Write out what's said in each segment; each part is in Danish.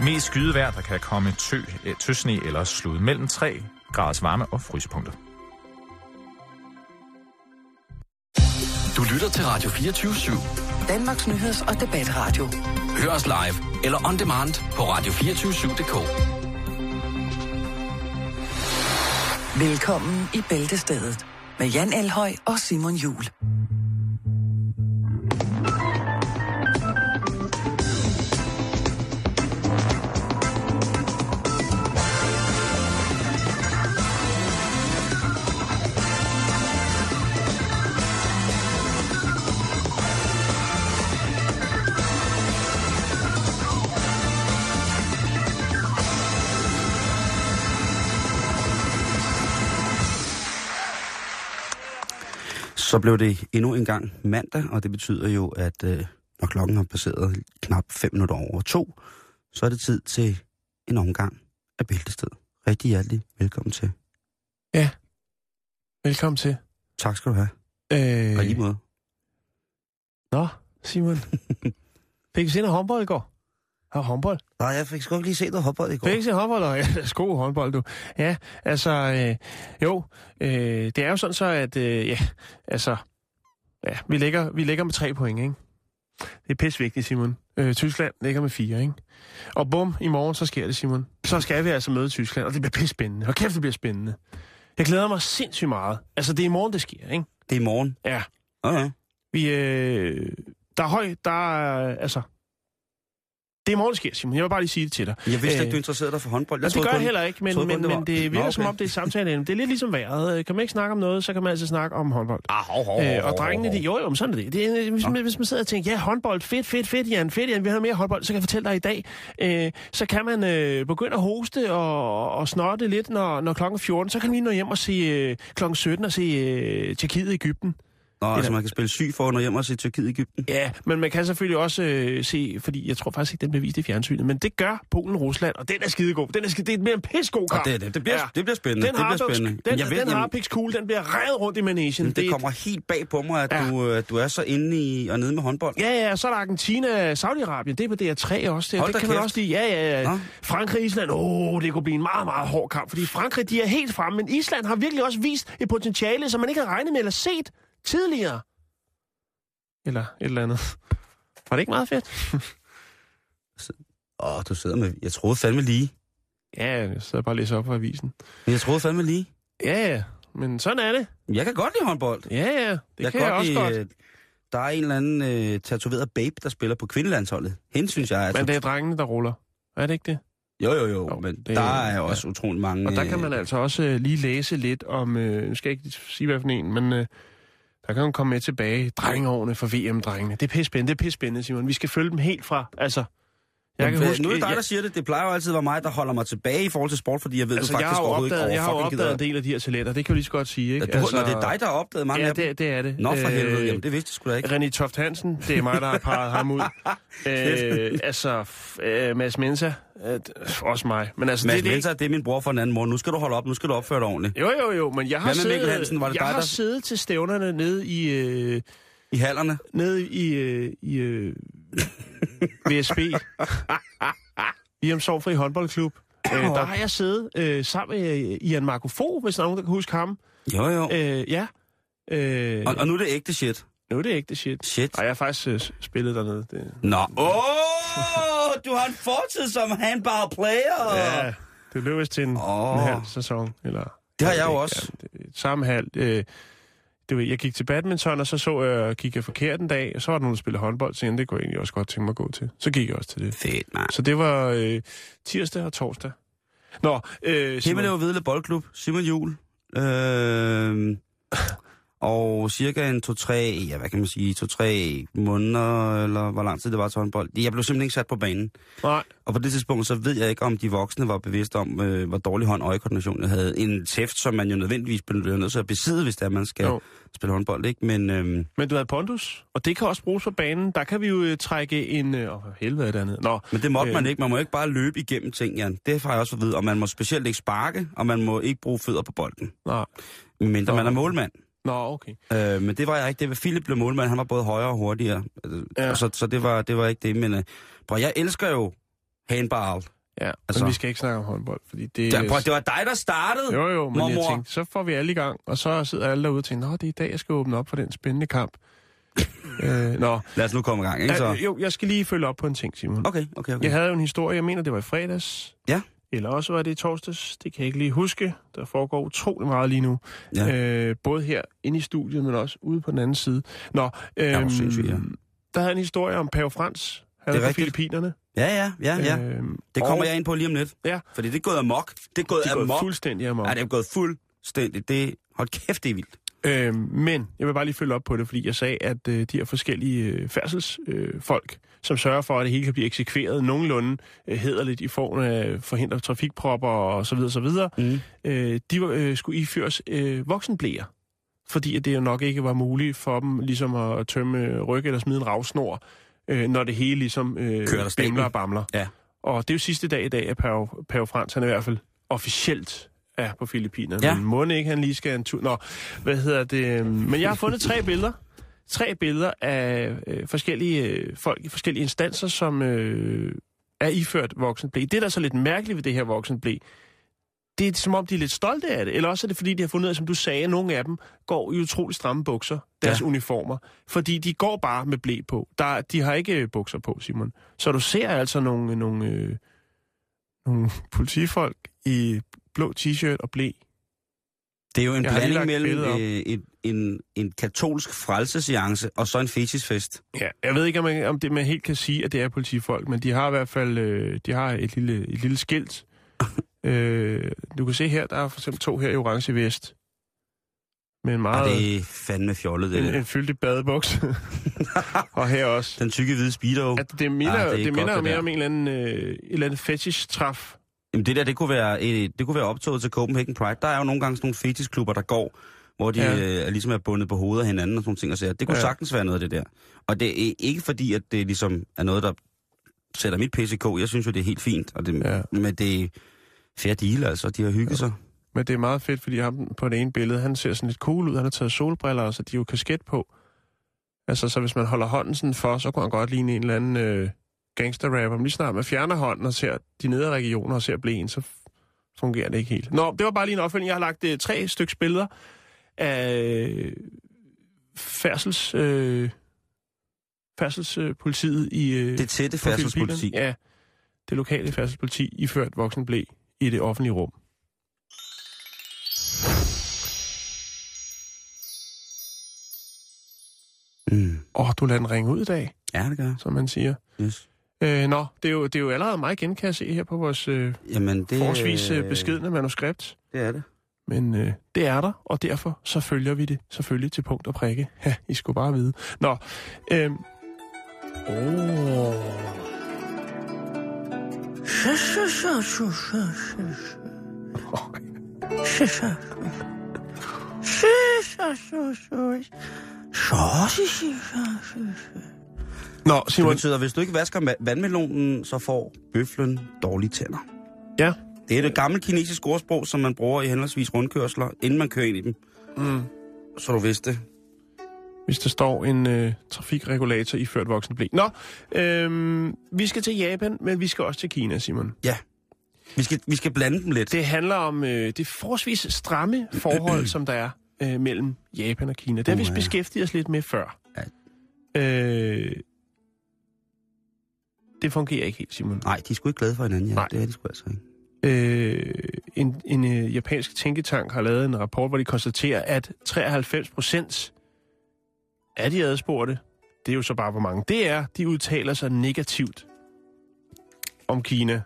Mest skydevejr, der kan komme tøsne eller slud mellem 3 graders varme og frysepunkter. Du lytter til Radio 24/7. Danmarks nyheds- og debatradio. Hør os live eller on demand på radio247.dk. Velkommen i Bæltestedet med Jan Elhøj og Simon Juhl. Så blev det endnu en gang mandag, og det betyder jo, at når klokken har passeret knap 5 minutter over 2, så er det tid til en omgang af Bæltested. Rigtig hjertelig velkommen til. Ja, velkommen til. Tak skal du have. På lige måde. Nå, Simon. Fik du se noget håndbold i går? Håndbold? Nej, jeg fik sgu ikke lige set noget håndbold i går. Fik du se håndbold? Ja, det er god håndbold, du. Ja, altså, det er jo sådan så, at, vi ligger med 3 point, ikke? Det er pissvigtigt, Simon. Tyskland ligger med 4, ikke? Og bum, i morgen, så sker det, Simon. Så skal vi altså møde Tyskland, og det bliver pissespændende. Og kæft, det bliver spændende. Jeg glæder mig sindssygt meget. Altså, det er i morgen, det sker, ikke? Det er i morgen? Ja. Okay. Det er i morgen, det sker, Simon. Jeg vil bare lige sige det til dig. Jeg vidste ikke, du interesserede dig for håndbold. Det gør jeg heller ikke, men det virker som om, det er samtale. Det er lidt ligesom vejret. Kan man ikke snakke om noget, så kan man altså snakke om håndbold. Og drengene, jo, sådan er det. Hvis man sidder og tænker, ja, håndbold, fedt, Jan, vi har mere håndbold, så kan jeg fortælle dig i dag, så kan man begynde at hoste og snotte lidt, når klokken 14, så kan man lige nå hjem og se klokken 17 og se Tjekkiet Egypten. Nå, altså man kan spille syg for at nå hjem og se Tyrkiet Egypten. Ja, men man kan selvfølgelig også se, fordi jeg tror faktisk ikke, den bliver vist i fjernsynet, men det gør Polen-Rusland, og den er skidegod. Det er mere en pissegod kamp. Det bliver spændende. Den harpikskugle, den bliver revet rundt i managen. Det kommer helt bag på mig, at du er så inde i og nede med håndbold. Ja, så er der Argentina, Saudi-Arabien, det er på DR3 også. Det kan man også lide. Ja. Frankrig, Island, det kunne blive en meget, meget hård kamp, fordi Frankrig, de er helt fremme, men Island har virkelig også vist et potentiale, som man ikke havde regnet med eller set tidligere. Eller et eller andet. Var det ikke meget fedt? Du sidder med... Jeg troede fandme lige. Ja, jeg sidder bare og læser op fra avisen. Men jeg troede fandme lige. Ja, men sådan er det. Jeg kan godt lide håndbold. Ja, det kan jeg også godt. Der er en eller anden tatoveret babe, der spiller på kvindelandsholdet. Hende synes jeg... Men det er drengene, der ruller. Er det ikke det? Jo, men der er også utrolig mange... Og der kan man altså også lige læse lidt om... nu skal jeg ikke sige, hvad for en, men... Der kan man komme med tilbage. Drengeårene for VM-drengene. Det er pissespændende, Simon. Vi skal følge dem helt fra. Altså, jeg kan huske... Nu er det dig, der siger det. Det plejer jo altid at være mig, der holder mig tilbage i forhold til sport, fordi jeg ved, du faktisk overhovedet ikke jeg har opdaget en del af de her talenter. Det kan du lige så godt sige, ikke? Ja, det er dig, der har opdaget mange af dem? Ja, det er det. Nå, for helvede. Jamen, det vidste jeg sgu da ikke. René Toft Hansen, det er mig, der har parret ham ud. Mads Mensa, også mig. Men altså, Mads Mensa, det er min bror fra en anden mor. Nu skal du holde op. Nu skal du opføre dig ordentligt. Jo, men jeg har siddet til stævnerne nede i... I hallerne? Nede i VSB. I Sorgfri håndboldklub. Der har jeg siddet sammen med Ian Marco Fogh, hvis nogen der kan huske ham. Jo. Ja. Og nu er det ægte shit. Nu er det ægte shit. Og jeg har faktisk spillet dernede. Nå. Du har en fortid som handball player. Ja, det blev vist til en halv sæson. Eller, det har jeg jo også. Samme halv. Jeg gik til badminton, og så gik jeg forkert en dag, og så var der nogen, der spillede håndbold, så det kunne jeg egentlig også godt tænke mig at gå til. Så gik jeg også til det. Fedt, man. Så det var tirsdag og torsdag. Nå, Himmelev Hvidle Boldklub, Simon Juhl. Og cirka en 2-3 måneder, eller hvor lang tid det var til håndbold. Jeg blev simpelthen ikke sat på banen. Nej. Og på det tidspunkt, så ved jeg ikke, om de voksne var bevidste om, hvor dårlig hånd-øje-koordination jeg havde. En tæft, som man jo nødvendigvis bliver nødt til at besidde, hvis det er, man skal spille håndbold, ikke? Men du havde pondus, og det kan også bruges på banen. Der kan vi jo trække en... helvede er det andet. Nå, men det måtte man ikke. Man må ikke bare løbe igennem ting, Jan. Det har jeg også fået at vide. Og man må specielt ikke sparke, og man må ikke bruge fødder på bolden. Nej. Mindre man er målmand. Nå, okay. Men det var jeg ikke. Det var Philip blev målmand. Han var både højere og hurtigere. Ja. Så det var ikke det. Men jeg elsker jo Handball. Ja, altså, men vi skal ikke snakke om håndbold, fordi det... Det var dig, der startede, Jo, men jeg tænkte, så får vi alle i gang, og så sidder alle derude og tænker, nå, det er i dag, jeg skal åbne op for den spændende kamp. Nå. Lad os nu komme i gang, ikke så? Jo, jeg skal lige følge op på en ting, Simon. Okay. Jeg havde jo en historie, jeg mener, det var i fredags. Ja. Eller også var det i torsdags, det kan jeg ikke lige huske. Der foregår utrolig meget lige nu. Ja. Både her inde i studiet, men også ude på den anden side. Nå, der havde en historie om Pave Frans. Han er på Filippinerne. Ja. Det kommer jeg ind på lige om lidt. Ja. Fordi det er gået amok. Det er gået fuldstændig amok. Ja, det er gået fuldstændig. Hold kæft, det er vildt. Men jeg vil bare lige følge op på det, fordi jeg sagde, at de her forskellige færdselsfolk, som sørger for, at det hele kan blive eksekveret nogenlunde hæderligt i form af forhindre trafikpropper og så videre, de skulle iføres voksenbleer. Fordi at det jo nok ikke var muligt for dem ligesom at tømme ryg eller smide en ravsnor, når det hele ligesom bimler og bamler. Ja. Og det er jo sidste dag i dag, at Pave Frans, han er i hvert fald officielt er på Filippinerne. Ja. Men må ikke, han lige skal en tur... Nå, Men jeg har fundet 3 billeder. 3 billeder af forskellige folk i forskellige instanser, som er iført voksenble. Det, der er så lidt mærkeligt ved det her voksenble, det er som om, de er lidt stolte af det. Eller også er det, fordi de har fundet ud af, som du sagde, at nogle af dem går i utrolig stramme bukser, deres uniformer. Fordi de går bare med ble på. De har ikke bukser på, Simon. Så du ser altså nogle politifolk i blå t-shirt og ble. Det er jo en blanding mellem en katolsk frelsesseance og så en fetishfest. Ja, jeg ved ikke, om det man helt kan sige, at det er politifolk, men de har i hvert fald et lille skilt. Du kan se her, der er for eksempel 2 her i orange vest. Med en meget... det er fandme fjollet, det en fyldig badebuks. Og her også. Den tykke hvide speedo. Det minder mere om en eller anden fetish-træf. Jamen det kunne være optoget til Copenhagen Pride. Der er jo nogle gange sådan nogle fetishklubber, der går, hvor de ligesom er bundet på hovedet af hinanden og sådan nogle ting. Og så det kunne sagtens være noget af det der. Og det er ikke fordi, at det ligesom er noget, der sætter mit PCK. Jeg synes jo, det er helt fint. Og men det er fair deal, altså. De har hygget sig. Men det er meget fedt, fordi ham på det ene billede, han ser sådan lidt cool ud. Han har taget solbriller, så de har jo kasket på. Altså, så hvis man holder hånden sådan for, så kunne han godt ligne en eller anden gangsterrapper. Men lige snart man fjerner hånden og ser de nedre regioner og ser blæen, så fungerer det ikke helt. Nå, det var bare lige en opfølgning. Jeg har lagt 3 stykker billeder af færdselspolitiet i... det tætte færdselspoliti? Ja, det lokale færdselspoliti iført voksenble i det offentlige rum. Du lader den ringe ud i dag. Ja, det gør. Som man siger. Yes. Det er jo allerede meget igen, kan jeg se her på vores forholdsvis beskedne manuskript. Det er det. Men det er der, og derfor så følger vi det selvfølgelig til punkt og prikke. Ja, I skulle bare vide. Nå. Nå, Simon. Det betyder, at hvis du ikke vasker vandmelonen, så får bøflen dårlige tænder. Ja. Det er det gamle kinesiske ordsprog, som man bruger i henholdsvis rundkørsler, inden man kører ind i dem. Så du vidste det. Hvis der står en trafikregulator i ført voksenble. Nå, vi skal til Japan, men vi skal også til Kina, Simon. Ja. Vi skal blande dem lidt. Det handler om det forholdsvis stramme forhold, som der er mellem Japan og Kina. Det har vi beskæftiget os lidt med før. Ja. Det fungerer ikke helt, Simon. Nej, de er sgu ikke glade for hinanden, ja. Nej. Det er de sgu altså ikke. En japansk tænketank har lavet en rapport, hvor de konstaterer, at 93% af de adspurgte, det er jo så bare hvor mange det er, de udtaler sig negativt om Kina.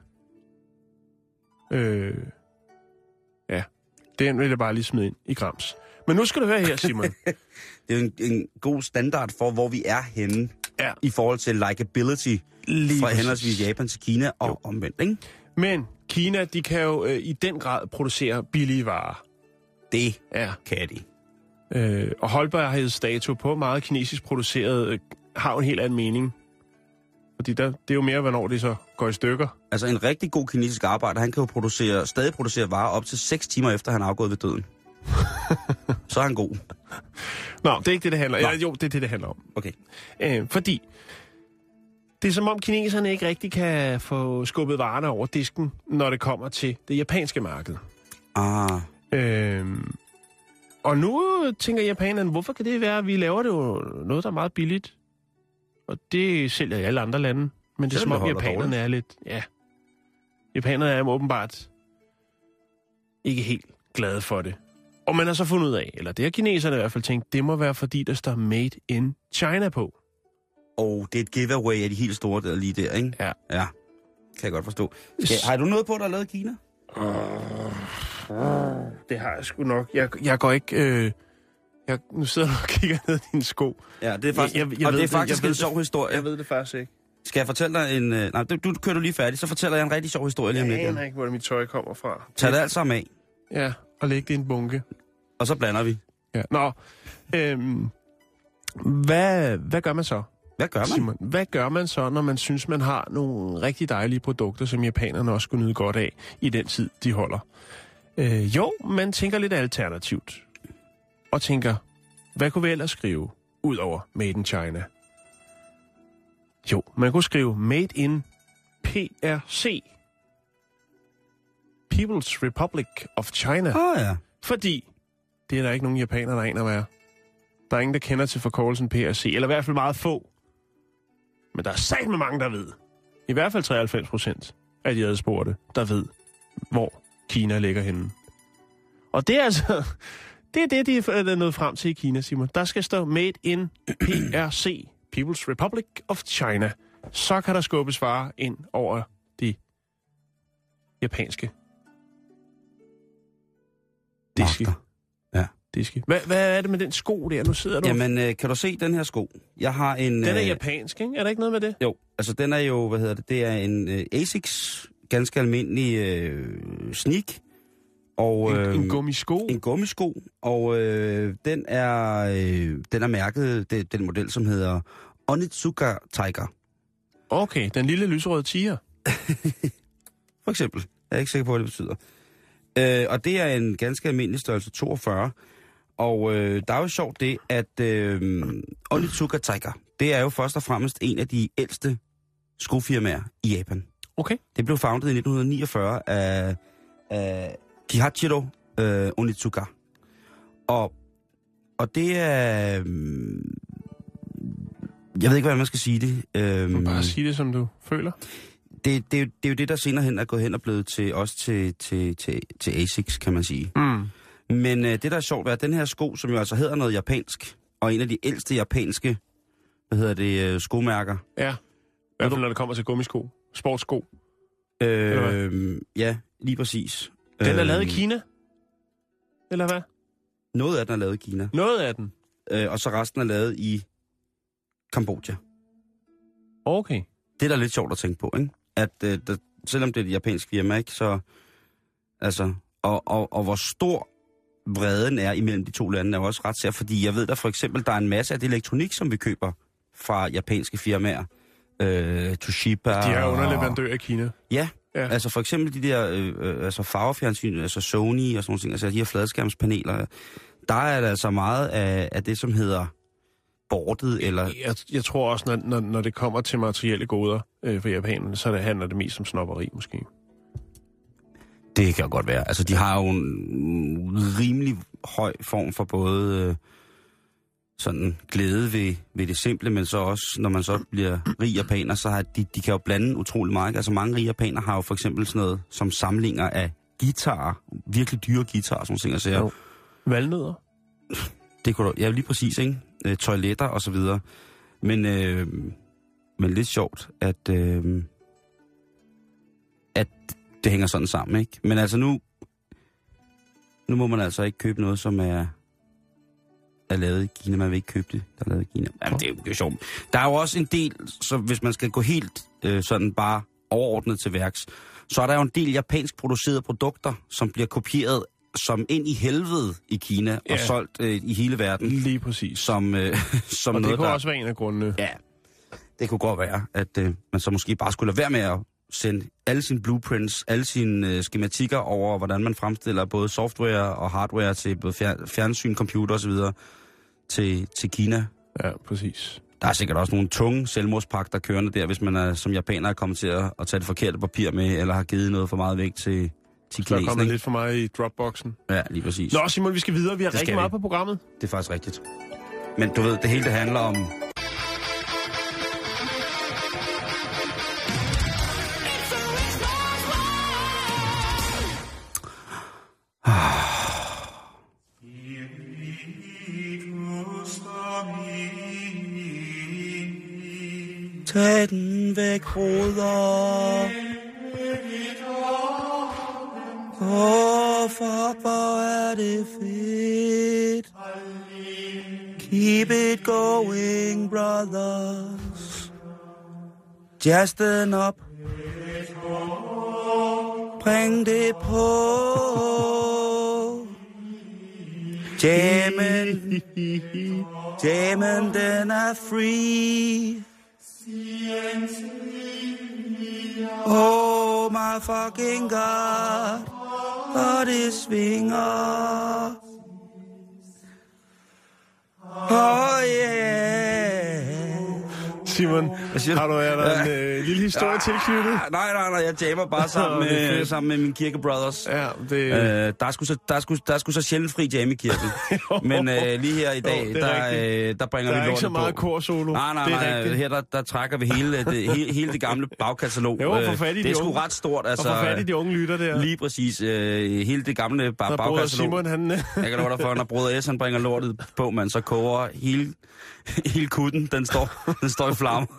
Ja, den vil jeg bare lige smide ind i grams. Men nu skal du høre her, Simon. Det er jo en god standard for, hvor vi er henne i forhold til likability fra henholdsvis Japan til Kina og omvendt, ikke? Men Kina, de kan jo i den grad producere billige varer. Det kan de. Og holdbarhedsdato på meget kinesisk produceret har jo en helt anden mening. Fordi det er jo mere, hvornår det så går i stykker. Altså en rigtig god kinesisk arbejder, han kan jo stadig producere varer op til 6 timer efter, han er afgået ved døden. Så er han god. Nå, det er ikke det handler om. Jo, det er det handler om. Okay. Fordi Det er som om kineserne ikke rigtig kan få skubbet varerne over disken, når det kommer til det japanske marked. Og nu tænker japanerne, hvorfor kan det være, at vi laver det jo noget, der er meget billigt? Og det sælger i alle andre lande. Men det er som om japanerne er lidt... Ja, japanerne er åbenbart ikke helt glade for det. Og man har så fundet ud af, eller det har kineserne i hvert fald tænkt, det må være fordi, der står Made in China på. Og det er et giveaway af de helt store der lige der, ikke? Ja. Ja, kan jeg godt forstå. Har du noget på, der er lavet i Kina? Det har jeg sgu nok. Jeg går ikke... nu sidder du og kigger ned i dine sko. Ja, det er faktisk, det er faktisk en sjov historie. Jeg ved det faktisk ikke. Skal jeg fortælle dig en... Nej, du kører du lige færdig, så fortæller jeg en rigtig sjov historie lige om lidt. Jeg aner ikke, hvor mit tøj kommer fra. Tag det alt sammen af. Ja, og læg det i en bunke. Og så blander vi. Ja. Nå, hvad gør man så? Hvad gør man? Simon, hvad gør man så, når man synes, man har nogle rigtig dejlige produkter, som japanerne også skulle nyde godt af i den tid, de holder? Jo, man tænker lidt alternativt. Og tænker, hvad kunne vi ellers skrive ud over Made in China? Jo, man kunne skrive Made in PRC. People's Republic of China. Ja. Fordi det er der ikke nogen japanere, der aner hvad er. Der er ingen, der kender til forkortelsen PRC, eller i hvert fald meget få. Men der er satme mange, der ved. I hvert fald 93% af de adspurgte, der ved, hvor Kina ligger henne. Og det er altså... Det er det, de er nået frem til i Kina, Simon. Der skal stå Made in PRC, People's Republic of China. Så kan der skubbes varer ind over de japanske diske. Ja. Diske. Hvad er det med den sko der? Nu sidder du... Jamen, kan du se den her sko? Jeg har en... Den er japansk, ikke? Er der ikke noget med det? Jo, altså den er jo, det er en Asics, ganske almindelig sneak. Og, en gummisko? En gummisko, og den er mærket, den model, som hedder Onitsuka Tiger. Okay, den lille lyserøde tiger. For eksempel. Jeg er ikke sikker på, hvad det betyder. Og det er en ganske almindelig størrelse 42. Og der er jo sjovt det, at Onitsuka Tiger, det er jo først og fremmest en af de ældste skofirmaer i Japan. Okay. Det blev founded i 1949 af Kihachiro Onitsuka. Og det er... jeg ved ikke, hvordan man skal sige det. Bare sige det, som du føler. Det er jo det, der senere hen er gået hen og blevet til Asics, kan man sige. Mm. Men det, der er sjovt, er, at den her sko, som jo altså hedder noget japansk, og en af de ældste japanske, skomærker. Ja, i hvert fald når det kommer til gummisko. Sportssko. Ja, lige præcis. Den er lavet i Kina? Eller hvad? Noget af den er lavet i Kina. Noget af den? Og så resten er lavet i Kambodja. Okay. Det er da lidt sjovt at tænke på, ikke? At selvom det er et japansk firma, ikke? Så, altså, og hvor stor vreden er imellem de to lande, er jo også ret sær, fordi jeg ved der for eksempel, der er en masse af det elektronik, som vi køber fra japanske firmaer. Toshiba. De er underleverandører i Kina. Ja. Altså for eksempel de der farvefjernsyn, altså Sony og sådan noget, altså de her fladskærmspaneler, der er der altså meget af det, som hedder bordet, eller... Jeg tror også, når det kommer til materielle goder for japanerne, så handler det mest om snobberi, måske. Det kan jo godt være. Altså, de har jo en rimelig høj form for både sådan glæde ved det simple, men så også, når man så bliver rig japaner, så har de kan jo blande utrolig meget. Altså, mange rige japaner har jo for eksempel sådan noget som samlinger af guitarer, virkelig dyre guitarer, sådan nogle ting. Altså, valnødder? Det kunne du... Ja, lige præcis, ikke? Toiletter og så videre. Men lidt sjovt, at det hænger sådan sammen, ikke? Men altså nu må man altså ikke købe noget, som er lavet i Kina. Man vil ikke købe det, der er lavet i Kina. Jamen, det er jo sjovt. Der er jo også en del, så hvis man skal gå helt sådan bare overordnet til værks, så er der jo en del japansk producerede produkter, som bliver kopieret som ind i helvede i Kina og solgt i hele verden. Lige præcis. Som og noget, det kunne også være en af grundene. Ja, det kunne godt være, at man så måske bare skulle lade være med at sende alle sine blueprints, alle sine skematikker over, hvordan man fremstiller både software og hardware til både fjernsyn, computer osv. til Kina. Ja, præcis. Der er sikkert også nogle tunge selvmordspagter kørende der, hvis man er, som japaner er kommet til at tage det forkerte papir med, eller har givet noget for meget væk til kinesen. Der er kommet lidt for meget i dropboxen. Ja, lige præcis. Nå, Simon, vi skal videre. Vi har rigtig meget på programmet. Det er faktisk rigtigt. Men du ved, det hele det handler om... Tag den væk, broder. Hvor er det fedt. Keep it going, brothers. Just up. Bring det på. Jammen, den er free. Oh my fucking God, hvor det svinger. Oh yeah. Simon, har du en lille historie tilknyttet? Nej, jeg jammer bare sammen med mine kirkebrothers. Ja, det... Der er sgu så sjældent fri jam i kirken. Men lige her i dag, der bringer vi lortet på. Der er ikke så meget korsolo. Nej, her der trækker vi hele det gamle bagkatalog. Jo, for fat i det er sgu ret stort. Altså, og for fat i de unge lytter der. Lige præcis. Hele det gamle bagkatalog. Simon, han... Jeg kan love dig for, når Broder S, han bringer lortet på, man så koger hele kutten, den står i flammer.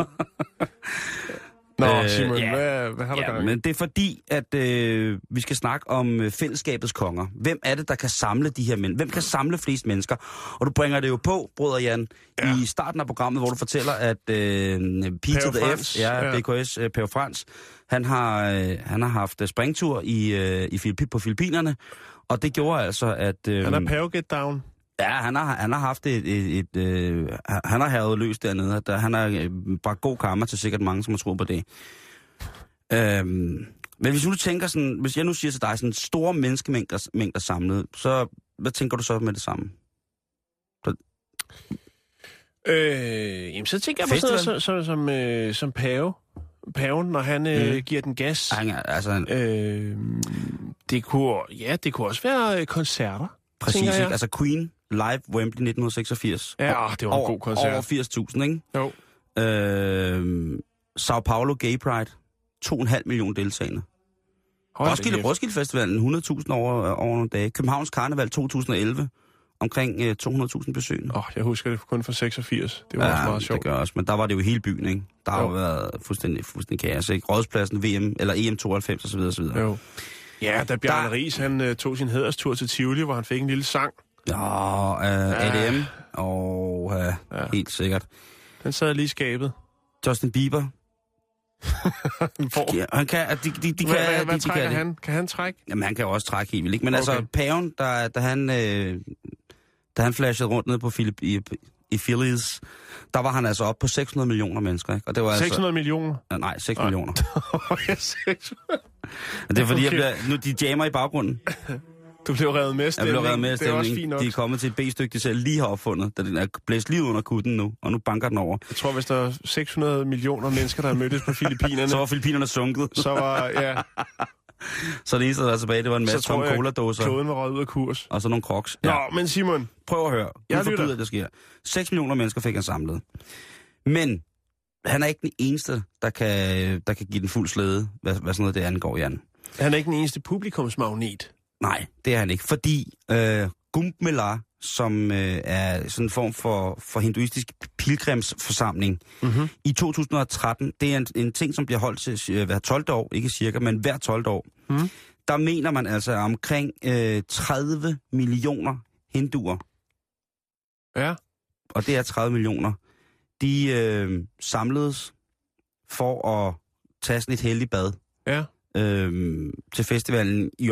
Nå, Simon, hvad har du gang i? Men det er fordi, at vi skal snakke om fællesskabets konger. Hvem er det, der kan samle de her mænd? Hvem kan samle flest mennesker? Og du bringer det jo på, Broder Jan, i starten af programmet, hvor du fortæller, at Peter the F, BKS, Pave Frans, han har haft springtur på Filippinerne, og det gjorde altså, at... han er Pave Get Down. Ja, han har haft han har havet løs dernede. Han har bragt god karma til sikkert mange, som har troet på det. Men hvis du tænker sådan, hvis jeg nu siger til dig sådan store menneskemængder samlet, så hvad tænker du så med det samme? Jamen så tænker jeg på sådan noget som paven, når han giver den gas. Det kunne også være koncerter. Præcis, ikke? Altså Queen live Wembley 1986. Ja, det var en god koncert. Over 80.000, ikke? Jo. Sao Paulo Gay Pride, 2,5 millioner deltagende. Roskilde Festivalen, 100.000 over nogle dage. Københavns Karneval 2011, omkring 200.000 besøgende. Jeg husker det kun fra 86. Det var også meget sjovt. Det gør også, men der var det jo hele byen, ikke? Der har jo været fuldstændig kaos, ikke? Rådspladsen, VM, eller EM92 osv. Jo. Ja, da Bjarne Riis, han tog sin hæderstur til Tivoli, hvor han fik en lille sang. ADM. Helt sikkert. Den sad lige i skabet. Justin Bieber. Han kan... Hvad trækker han? Kan han trække? Jamen, han kan jo også trække helt vildt, ikke? Men altså, paven, da han flashede rundt ned på i Phillies, der var han altså oppe på 600 millioner mennesker, ikke? Og det var 600 millioner? Nej, 6 millioner. 600. Det er fordi, nu de jammer i baggrunden. Du blev revet med stemning. Jeg blev revet med stemning. Det er også fint nok. De er kommet til et B-stykke, de selv lige har opfundet, da den er blæst lige under kutten nu, og nu banker den over. Jeg tror, hvis der er 600 millioner mennesker, der er mødtes på Filippinerne... Så var Filippinerne sunket. Så var, Så det eneste, der var tilbage, det var en masse tomme cola-dåser. Kloden var røget ud af kurs. Og så nogle crocs. Ja. Nå, men Simon... Prøv at høre. Jeg forbyder, at det sker. 6 millioner mennesker fik han samlet. Men han er ikke den eneste, der kan give den fuld slæde, hvad sådan noget det angår, Jan. Han er ikke den eneste publikumsmagnet. Nej, det er han ikke, fordi Kumbh Mela, som er sådan en form for hinduistisk pilgrimsforsamling, i 2013, det er en ting, som bliver holdt til hver 12. år, ikke cirka, men hver 12. år. Der mener man altså omkring 30 millioner hinduer. Ja. Og det er 30 millioner. De samledes for at tage sådan et heldigt bad. Ja. Til festivalen i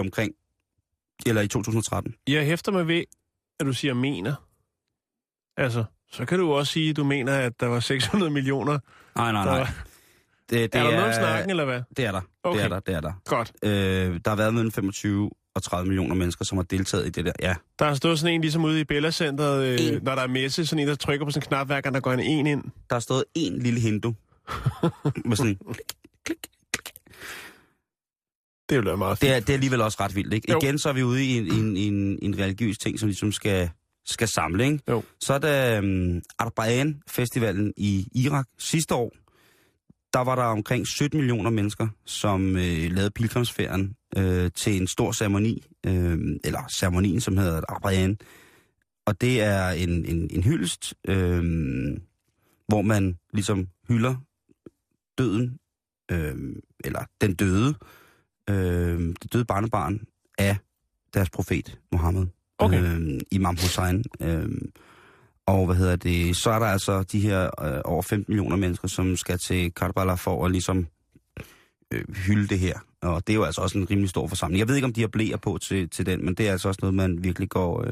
2013. Jeg hæfter mig ved, at du siger mener. Altså, så kan du også sige, at du mener, at der var 600 millioner. Nej. Er der noget om snakken, eller hvad? Det er der. Okay. Det er der. Godt. Der har været mellem 25 30 millioner mennesker, som har deltaget i det der. Ja. Der har stået sådan en, ligesom ude i Bella-centret, når der er messe, sådan en, der trykker på sådan en knap, hver gang der går en ind. Der har stået en lille hindu. med sådan klik. Det er jo meget fint. Det er alligevel også ret vildt, ikke? Jo. Igen så er vi ude i en religiøs ting, som ligesom skal samle, ikke? Jo. Så er der Arbaeen-festivalen i Irak sidste år. Der var der omkring 17 millioner mennesker, som lavede pilgrimsferien til en stor ceremoni, eller ceremonien, som hedder Arbaeen. Og det er en hyldest, hvor man ligesom hylder døden, eller den døde, det døde barnebarn af deres profet, Mohammed. Okay. Imam Hussein. Og så er der altså de her over 15 millioner mennesker, som skal til Karbala for at ligesom hylde det her. Og det er jo altså også en rimelig stor forsamling. Jeg ved ikke, om de har blæer på til den, men det er altså også noget, man virkelig går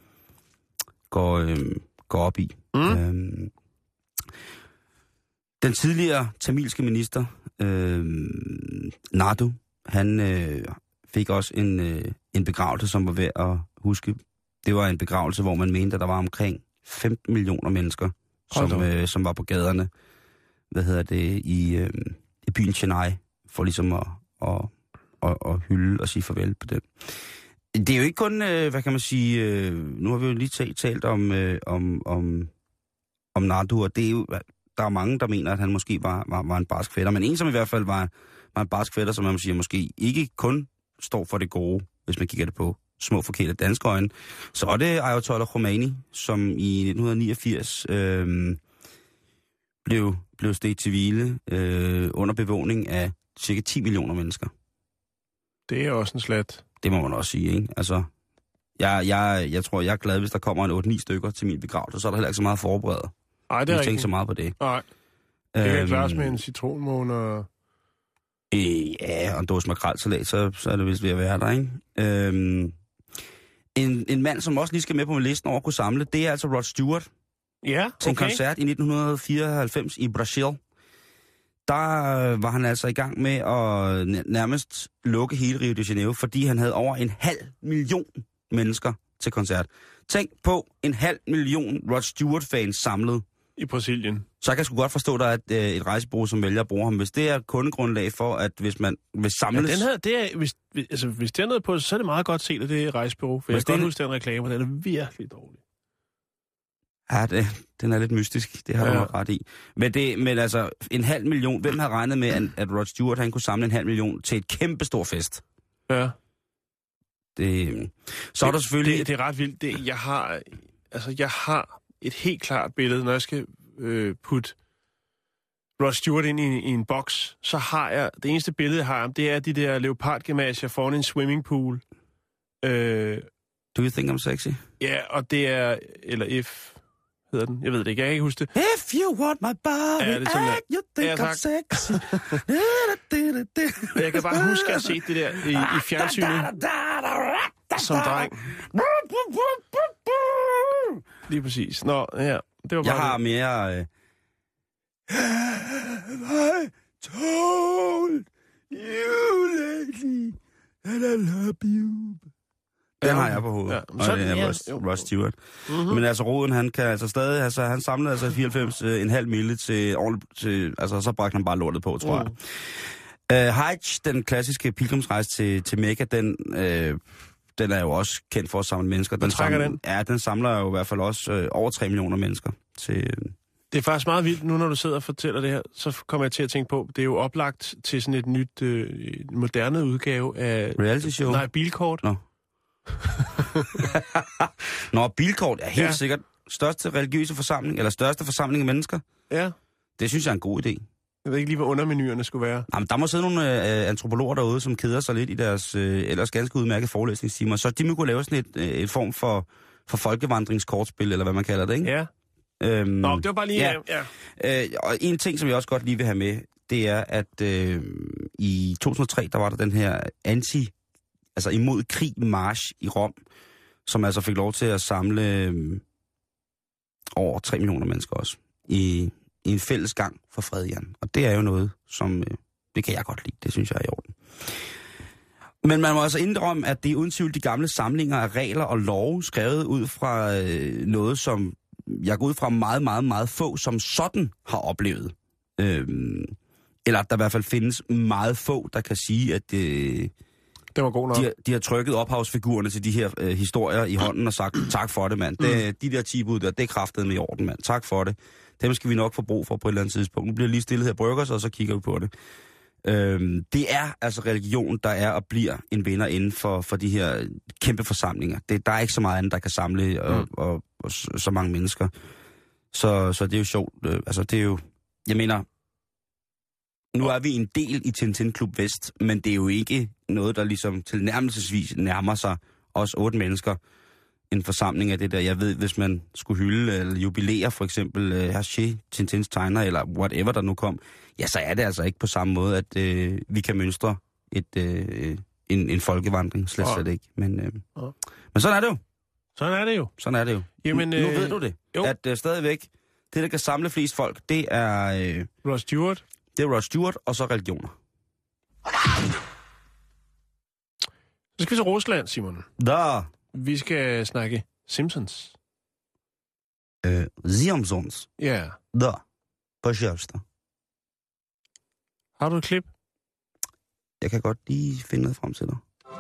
op i. Den tidligere tamilske minister, Nadu, han fik også en begravelse, som var værd at huske. Det var en begravelse, hvor man mente, at der var omkring 15 millioner mennesker, som var på gaderne, i byen Chennai, for ligesom at hylde og sige farvel på den. Det er jo ikke kun, hvad kan man sige, nu har vi jo lige talt om Nadu, og det er jo, der er mange, der mener, at han måske var en barsk fætter, men en, som i hvert fald var en barsk fætter, som man siger, måske ikke kun står for det gode, hvis man kigger det på små forkerte danske øjne, så er det Ayatollah Khomeini, som i 1989 blev steget til hvile under bevågning af cirka 10 millioner mennesker. Det er også en slat. Det må man også sige, ikke? Altså, jeg tror, jeg er glad, hvis der kommer en 8-9 stykker til min begravelse, så er der heller ikke så meget forberedt. Nej, det er ikke. Jeg tænker så meget på det. Nej. Det kan klares med en citronmåne og... Ja, og en dåse makrelsalat, så er det vist ved at være der, ikke? En mand, som også lige skal med på min listen over at kunne samle, det er altså Rod Stewart. Ja, okay. Til en koncert i 1994 i Brasil. Der var han altså i gang med at nærmest lukke hele Rio de Janeiro, fordi han havde over 500.000 mennesker til koncert. Tænk på 500.000 Rod Stewart-fans samlet. I Brasilien. Så jeg kan sgu godt forstå, at der er et rejsebureau, som vælger at bruge ham. Hvis det er kundegrundlag for, at hvis man vil samles... Ja, hvis det er noget på, så er det meget godt set, at det er rejsebureau. For jeg kan godt huske den reklame, den er virkelig dårlig. Ja, den er lidt mystisk. Det har du nok ret i. Men altså, 500.000... Hvem har regnet med, at Rod Stewart han kunne samle 500.000 til et kæmpe stor fest? Ja. Så er der selvfølgelig... Det er ret vildt. Jeg har et helt klart billede, når jeg skal putte Rod Stewart ind i en boks, så har jeg... Det eneste billede, jeg har, det er de der leopardgymnasier foran en swimmingpool. Do you think I'm sexy? Ja, og det er... Eller if... hedder den. Jeg ved det ikke. Jeg kan ikke huske det. If you want my body, ja, you think I'm sexy. Jeg kan bare huske, at jeg har set det der i fjernsynet som dreng. Lige præcis. Nå, ja. Det var bare jeg har mere... I told you lately that I love you. Den har jeg på hovedet. Ja, og det er Rod Stewart. Mm-hmm. Men altså, Roden, han kan altså stadig... Altså, han samlede altså 94,5 mille til... Altså, så bragte han bare lortet på, tror jeg. Hajj, den klassiske pilgrimsrejse til Mekka, den er jo også kendt for at samle mennesker. Den samler jo i hvert fald også over 3 millioner mennesker til... Det er faktisk meget vildt, nu når du sidder og fortæller det her, så kommer jeg til at tænke på, det er jo oplagt til sådan et nyt, moderne udgave af... Reality show? Nej, Bilkort. Nå, Bilkort er helt sikkert største religiøse forsamling, eller største forsamling af mennesker. Ja. Det synes jeg er en god idé. Jeg ved ikke lige, hvad undermenuerne skulle være. Jamen, der må sidde nogle antropologer derude, som keder sig lidt i deres ellers ganske udmærkede forelæsningstimer, så de må kunne lave sådan et form for folkevandringskortspil, eller hvad man kalder det, ikke? Ja. Nå, det var bare lige... Ja. Og en ting, som jeg også godt lige vil have med, det er, at i 2003, der var der den her imod krig march i Rom, som altså fik lov til at samle over 3 millioner mennesker også, i en fælles gang for fred, Jan. Og det er jo noget, som det kan jeg godt lide. Det synes jeg er i orden. Men man må også indrømme, at det er uden tvivl de gamle samlinger af regler og love, skrevet ud fra noget, som jeg går ud fra meget, meget, meget få, som sådan har oplevet. Eller at der i hvert fald findes meget få, der kan sige, at det var god nok. De har trykket ophavsfigurerne til de her historier i hånden og sagt, tak for det, mand. De der 10 bud der, det er kraftedeme i orden, mand. Tak for det. Dem skal vi nok få brug for på et eller andet tidspunkt. Nu bliver lige stillet her brygger sig, og så kigger vi på det. Det er altså religion, der er og bliver en vinder inden for de her kæmpe forsamlinger. Der er ikke så meget andet, der kan samle og så mange mennesker. Så det er jo sjovt. Altså det er jo, jeg mener, nu er vi en del i Tintin Klub Vest, men det er jo ikke noget, der ligesom tilnærmelsesvis nærmer sig os 8 mennesker. En forsamling af det der. Jeg ved, hvis man skulle hylde eller jubilere for eksempel Hergé, Tintins tegner, eller whatever der nu kom, ja, så er det altså ikke på samme måde, at vi kan mønstre en folkevandring. Slet ikke. Men sådan er det jo. Sådan er det jo. Jamen, nu ved du det. Jo. At stadigvæk, det der kan samle flest folk, det er... Rod Stewart. Det er Rod Stewart, og så religioner. Så skal vi til Rusland, Simon. Da. Vi skal snakke Simpsons. Simpsons? Ja. Da. Пожалуйста. Har du et klip? Jeg kan godt lige finde noget frem til dig.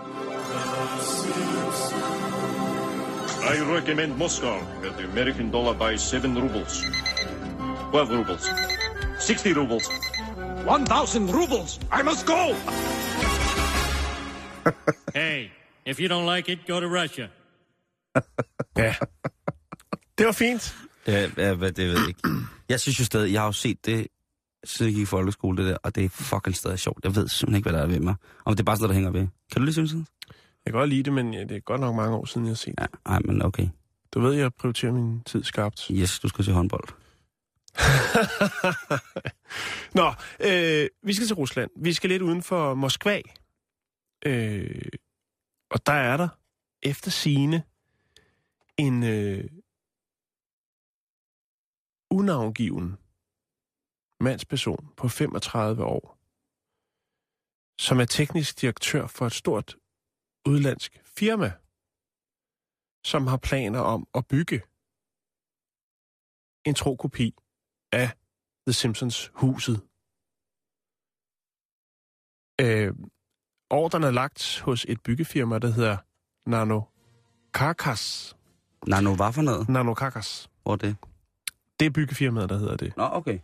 I recommend Moscow, where the American dollar buys 7 rubles. 12 rubles. 60 rubles. 1,000 rubles! I must go! Hey, if you don't like it, go to Russia. Ja. Det var fint. Ja, det ved jeg ikke. Jeg synes jo stadig, jeg har jo set det, siden jeg gik i folkeskole, det der, og det er fucking stadig sjovt. Jeg ved simpelthen ikke, hvad der er ved mig. Om det er bare sådan noget, der hænger ved. Kan du lide Simpsons? Jeg kan godt lide det, men det er godt nok mange år siden, jeg har set det. Ja, ej, men okay. Du ved, jeg prioriterer min tid skarpt. Yes, du skal se håndbold. Nå, vi skal til Rusland. Vi skal lidt uden for Moskva. Og der er der efter sigende en unavngiven mandsperson på 35 år, som er teknisk direktør for et stort udlandsk firma, som har planer om at bygge en tro kopi af The Simpsons huset. Ordren er lagt hos et byggefirma, der hedder Nanokarkas. Nano hvad for noget? Nanokarkas. Hvor er det? Det er byggefirmaet, der hedder det. Nå, okay.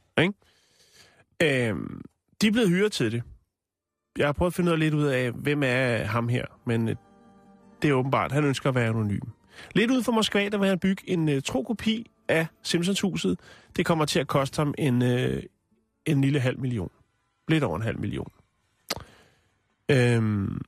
De er blevet hyret til det. Jeg har prøvet at finde lidt ud af, hvem er ham her, men det er åbenbart, han ønsker at være anonym. Lidt ude for Moskva, der vil han bygge en tro kopi af Simpsons-huset. Det kommer til at koste ham en lille 500.000. Lidt over 500.000.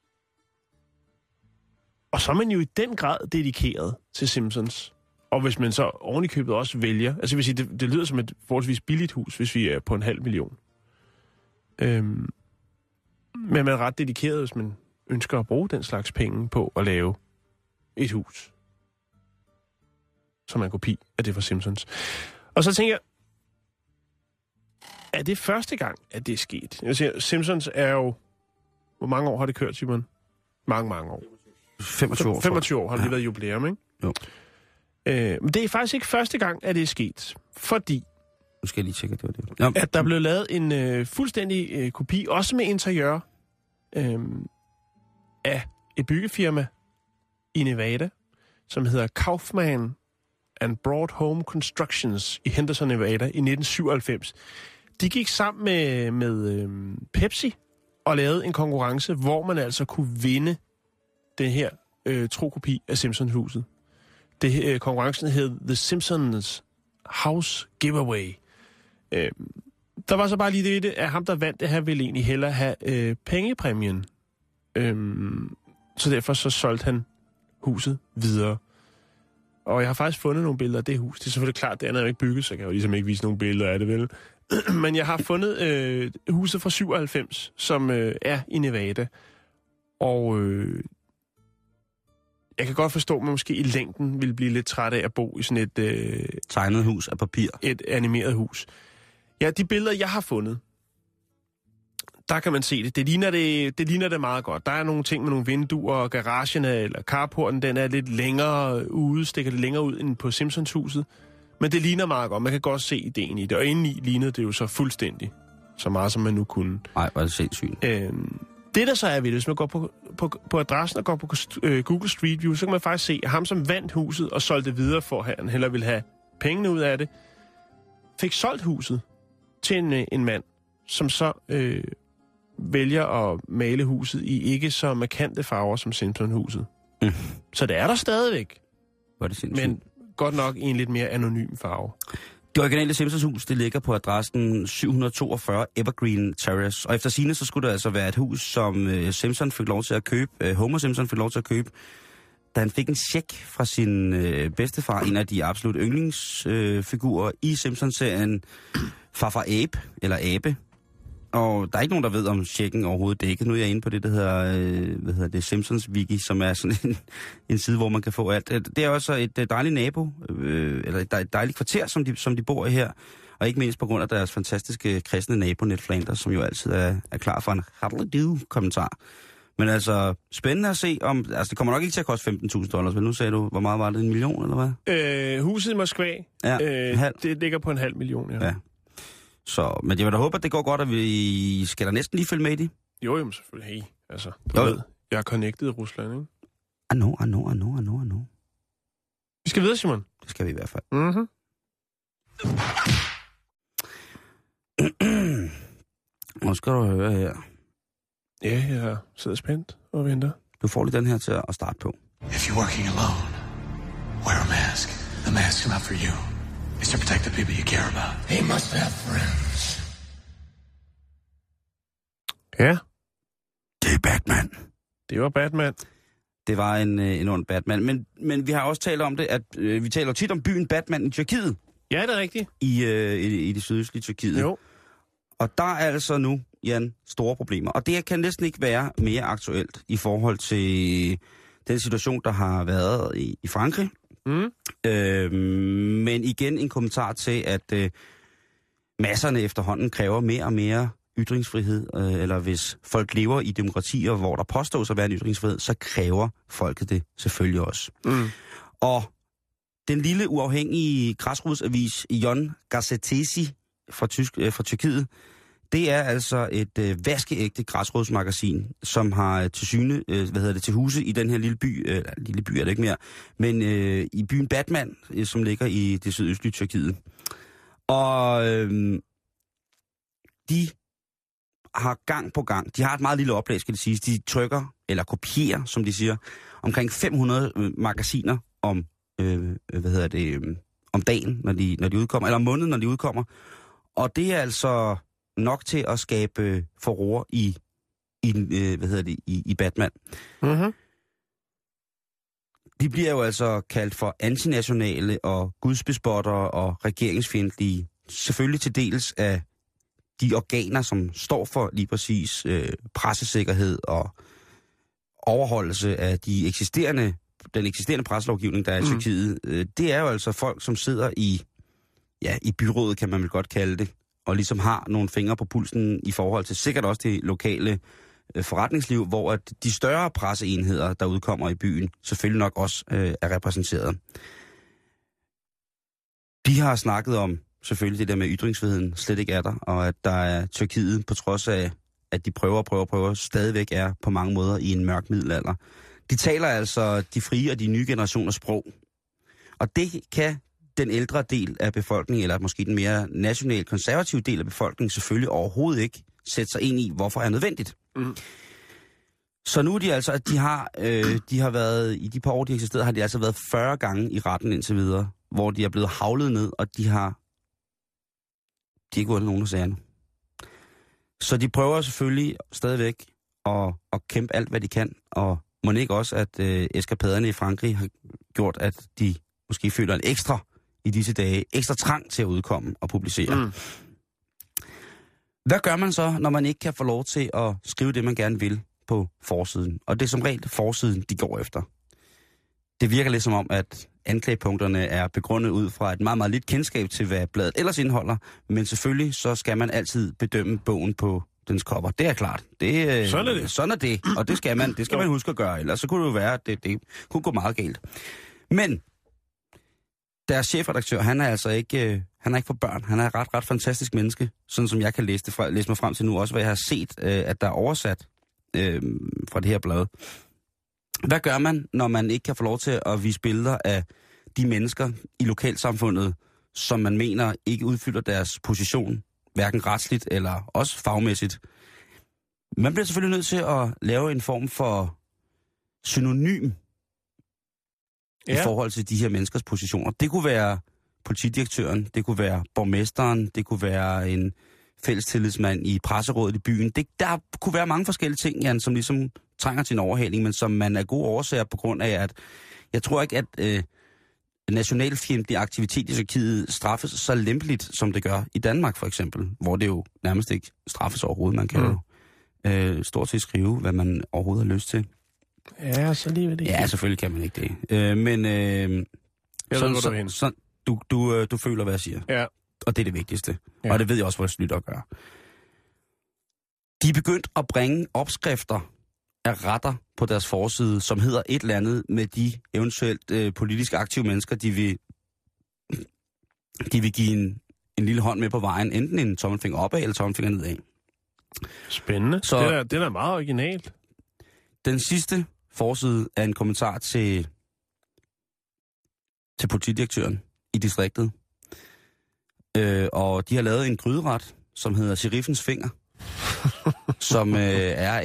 Og så er man jo i den grad dedikeret til Simpsons. Og hvis man så oven i købet også vælger... Altså, vil sige, det lyder som et forholdsvis billigt hus, hvis vi er på 500.000. Men man er ret dedikeret, hvis man ønsker at bruge den slags penge på at lave et hus, som er en kopi af det fra Simpsons. Og så tænker jeg, er det første gang, at det er sket? Jeg siger, Simpsons er jo... Hvor mange år har det kørt, Simon? Mange år. 25 år. 25 år har det været jubilæum, ikke? Jo. Men det er faktisk ikke første gang, at det er sket, fordi... Nu skal jeg lige tjekke, at det var det. Ja. At der blev lavet en fuldstændig kopi, også med interiør, af et byggefirma i Nevada, som hedder Kaufman and Broad Home Constructions i Henderson, Nevada i 1997. De gik sammen med Pepsi og lavede en konkurrence, hvor man altså kunne vinde det her trokopi af Simpsons-huset. Konkurrencen hed The Simpsons House Giveaway. Der var så bare lige det, at ham, der vandt det her, ville egentlig hellere have pengepræmien. Så derfor så solgte han huset videre. Og jeg har faktisk fundet nogle billeder af det hus. Det er selvfølgelig klart, det andet er jo ikke bygget, så jeg kan jo ligesom ikke vise nogle billeder af det, vel? Men jeg har fundet huset fra 97, som er i Nevada. Og jeg kan godt forstå, at man måske i længden vil blive lidt træt af at bo i sådan et... tegnet hus af papir. Et animeret hus. Ja, de billeder, jeg har fundet, der kan man se det. Det ligner det meget godt. Der er nogle ting med nogle vinduer, og garagen eller carporten, den er lidt længere ude, stikker lidt længere ud end på Simpsons-huset. Men det ligner meget godt. Man kan godt se ideen i det. Og indeni lignede det jo så fuldstændig. Så meget, som man nu kunne. Nej, var det sindssygt. Det, der så er ved det, hvis man går på adressen og går på Google Street View, så kan man faktisk se, at ham, som vandt huset og solgte det videre for, at han hellere ville have pengene ud af det, fik solgt huset til en mand, som så vælger at male huset i ikke så markante farver som Simpson-huset. Mm. Så det er der stadigvæk. Var det sindssygt. Men godt nok i en lidt mere anonym farve. Det originale Simpsons-hus, det ligger på adressen 742 Evergreen Terrace. Og efter sigende, så skulle det altså være et hus, som Simpson fik lov til at købe. Homer Simpson fik lov til at købe, da han fik en check fra sin bedstefar, en af de absolut yndlingsfigurer i Simpsons-serien, Farfar Abe, eller Abe. Og der er ikke nogen, der ved, om checken overhovedet dækket. Nu er jeg inde på det, der hedder Simpsons Wiki, som er sådan en side, hvor man kan få alt. Det er også et dejligt nabo, eller et dejligt kvarter, som de bor i her. Og ikke mindst på grund af deres fantastiske kristne nabo, Ned Flanders, som jo altid er klar for en hallelujah-kommentar. Men altså, spændende at se om... Altså, det kommer nok ikke til at koste $15,000, men nu sagde du, hvor meget var det? 1 million, eller hvad? Huset i Moskva, det ligger på 500.000, ja. Så, men jeg vil da håbe, at det går godt, at vi skal da næsten lige følge med i det. Jo, selvfølgelig. Hey, altså, du ved, jeg er connected i Rusland, ikke? I know. Vi skal videre, Simon. Det skal vi i hvert fald. Mhm. Nu skal du høre her. Ja, jeg sidder spændt og venter. Du får lige den her til at starte på. If you're working alone, wear a mask. The mask is not for you. It's to protect the people you care about. He must have friends. Ja. Det er Batman. Det var Batman. Det var en ond Batman. Men vi har også talt om det, at vi taler tit om byen Batman i Tyrkiet. Ja, det er rigtigt. I det sydøstlige Tyrkiet. Jo. Og der er altså nu, Jan, store problemer. Og det kan næsten ikke være mere aktuelt i forhold til den situation, der har været i Frankrig. Mm. Men igen en kommentar til, at masserne efterhånden kræver mere og mere ytringsfrihed, eller hvis folk lever i demokratier, hvor der påstås at være en ytringsfrihed, så kræver folket det selvfølgelig også. Mm. Og den lille uafhængige græsrodsavis Yon Gazetesi fra Tyrkiet, det er altså et vaskeægte græsrodsmagasin, som har til huse i den her lille by, lille by er det ikke mere, men i byen Batman, som ligger i det sydøstlige Tyrkiet. Og de har gang på gang, de har et meget lille oplag, skal det siges, de trykker, eller kopierer, som de siger, omkring 500 magasiner om, om dagen, når de udkommer, eller om måneden, når de udkommer. Og det er altså nok til at skabe furore i Batman. Mm-hmm. De bliver jo altså kaldt for antinationale og gudsbespottere og regeringsfjendtlige. Selvfølgelig til dels af de organer, som står for lige præcis pressesikkerhed og overholdelse af den eksisterende presselovgivning, der er i Tyrkiet. Det er jo altså folk, som sidder i byrådet, kan man vel godt kalde det, og ligesom har nogle fingre på pulsen i forhold til sikkert også det lokale forretningsliv, hvor at de større presseenheder, der udkommer i byen, selvfølgelig nok også er repræsenteret. De har snakket om selvfølgelig det der med ytringsfriheden slet ikke er der, og at der er Tyrkiet, på trods af, at de prøver, stadigvæk er på mange måder i en mørk middelalder. De taler altså de frie og de nye generationers sprog. Og det kan den ældre del af befolkningen, eller måske den mere nationalt konservative del af befolkningen, selvfølgelig overhovedet ikke sætte sig ind i, hvorfor er nødvendigt. Mm. Så nu er de altså, at de har været, i de par år, de har eksisteret, har de altså været 40 gange i retten indtil videre, hvor de er blevet havlet ned, og de har ikke vundet nogen af sagerne. Så de prøver selvfølgelig stadigvæk at kæmpe alt, hvad de kan, og må ikke også, at eskapaderne i Frankrig har gjort, at de måske føler en ekstra i disse dage, ekstra trang til at udkomme og publicere. Mm. Hvad gør man så, når man ikke kan få lov til at skrive det, man gerne vil på forsiden? Og det er som regel forsiden, de går efter. Det virker lidt som om, at anklagepunkterne er begrundet ud fra et meget, meget lidt kendskab til, hvad bladet ellers indeholder, men selvfølgelig så skal man altid bedømme bogen på dens kopper. Det er klart. Sådan er det. Sådan er det, og det skal man huske at gøre, ellers så kunne det jo være, at det kunne gå meget galt. Men deres chefredaktør, han er altså ikke for børn. Han er et ret fantastisk menneske, sådan som jeg kan læse mig frem til nu, også hvad jeg har set, at der er oversat fra det her blad. Hvad gør man, når man ikke kan få lov til at vise billeder af de mennesker i lokalsamfundet, som man mener ikke udfylder deres position, hverken retsligt eller også fagmæssigt? Man bliver selvfølgelig nødt til at lave en form for synonym i forhold til de her menneskers positioner. Det kunne være politidirektøren, det kunne være borgmesteren, det kunne være en fællestillidsmand i presserådet i byen. Der kunne være mange forskellige ting, Jan, som ligesom trænger til en overhaling, men som man er gode årsager på grund af, at jeg tror ikke, at nationalfjendtlig aktivitet i Tyrkiet straffes så lempeligt, som det gør i Danmark for eksempel, hvor det jo nærmest ikke straffes overhovedet. Man kan jo stort set skrive, hvad man overhovedet har lyst til. Ja, så lige ved det. Ja, selvfølgelig kan man ikke det. Du føler, hvad jeg siger. Ja. Og det er det vigtigste. Ja. Og det ved jeg også, hvor det lytter gør. De er begyndt at bringe opskrifter af retter på deres forside, som hedder et eller andet med de eventuelt politisk aktive mennesker, de vil give en lille hånd med på vejen, enten en tommelfinger opad eller tommelfinger nedad. Spændende. Så det er meget originalt. Den sidste forside er en kommentar til politidirektøren i distriktet. Og de har lavet en gryderet, som hedder Sheriffens Finger, som er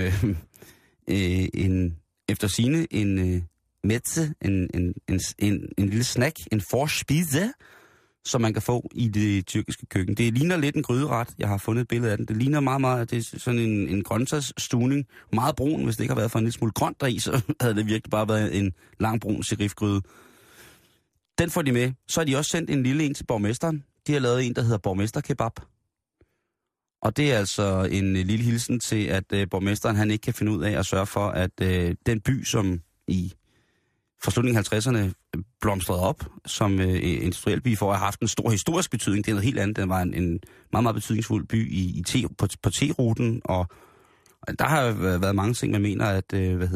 en efter sigende en mætse, en lille snack, en forspise, som man kan få i det tyrkiske køkken. Det ligner lidt en gryderet. Jeg har fundet et billede af den. Det ligner meget, det er sådan en grøntsagsstuning. Meget brun, hvis det ikke har været for en lille smule grønt deri, så havde det virkelig bare været en lang brun serifgryde. Den får de med. Så har de også sendt en lille en til borgmesteren. De har lavet en, der hedder borgmesterkebab. Og det er altså en lille hilsen til, at borgmesteren han ikke kan finde ud af at sørge for, at den by, som i slutningen af 50'erne blomstrede op som industriel by, for at have haft en stor historisk betydning. Det er noget helt andet. Den var en meget, meget betydningsfuld by på T-ruten, og der har været mange ting, man mener, at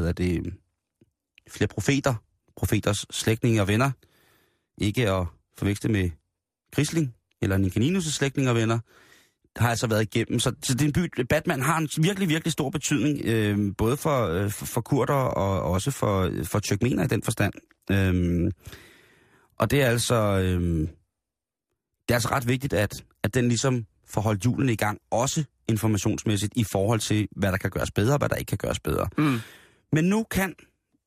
flere profeters slægtninge og venner, ikke at forveksle med Grisling eller Ninkaninus' slægtninge og venner, har altså været igennem. Så det er en by, Batman har en virkelig, virkelig stor betydning, både for kurder og også for tyrkmener i den forstand. Og det er altså ret vigtigt, at den ligesom får holdt hjulene i gang, også informationsmæssigt, i forhold til, hvad der kan gøres bedre, og hvad der ikke kan gøres bedre. Mm. Men nu kan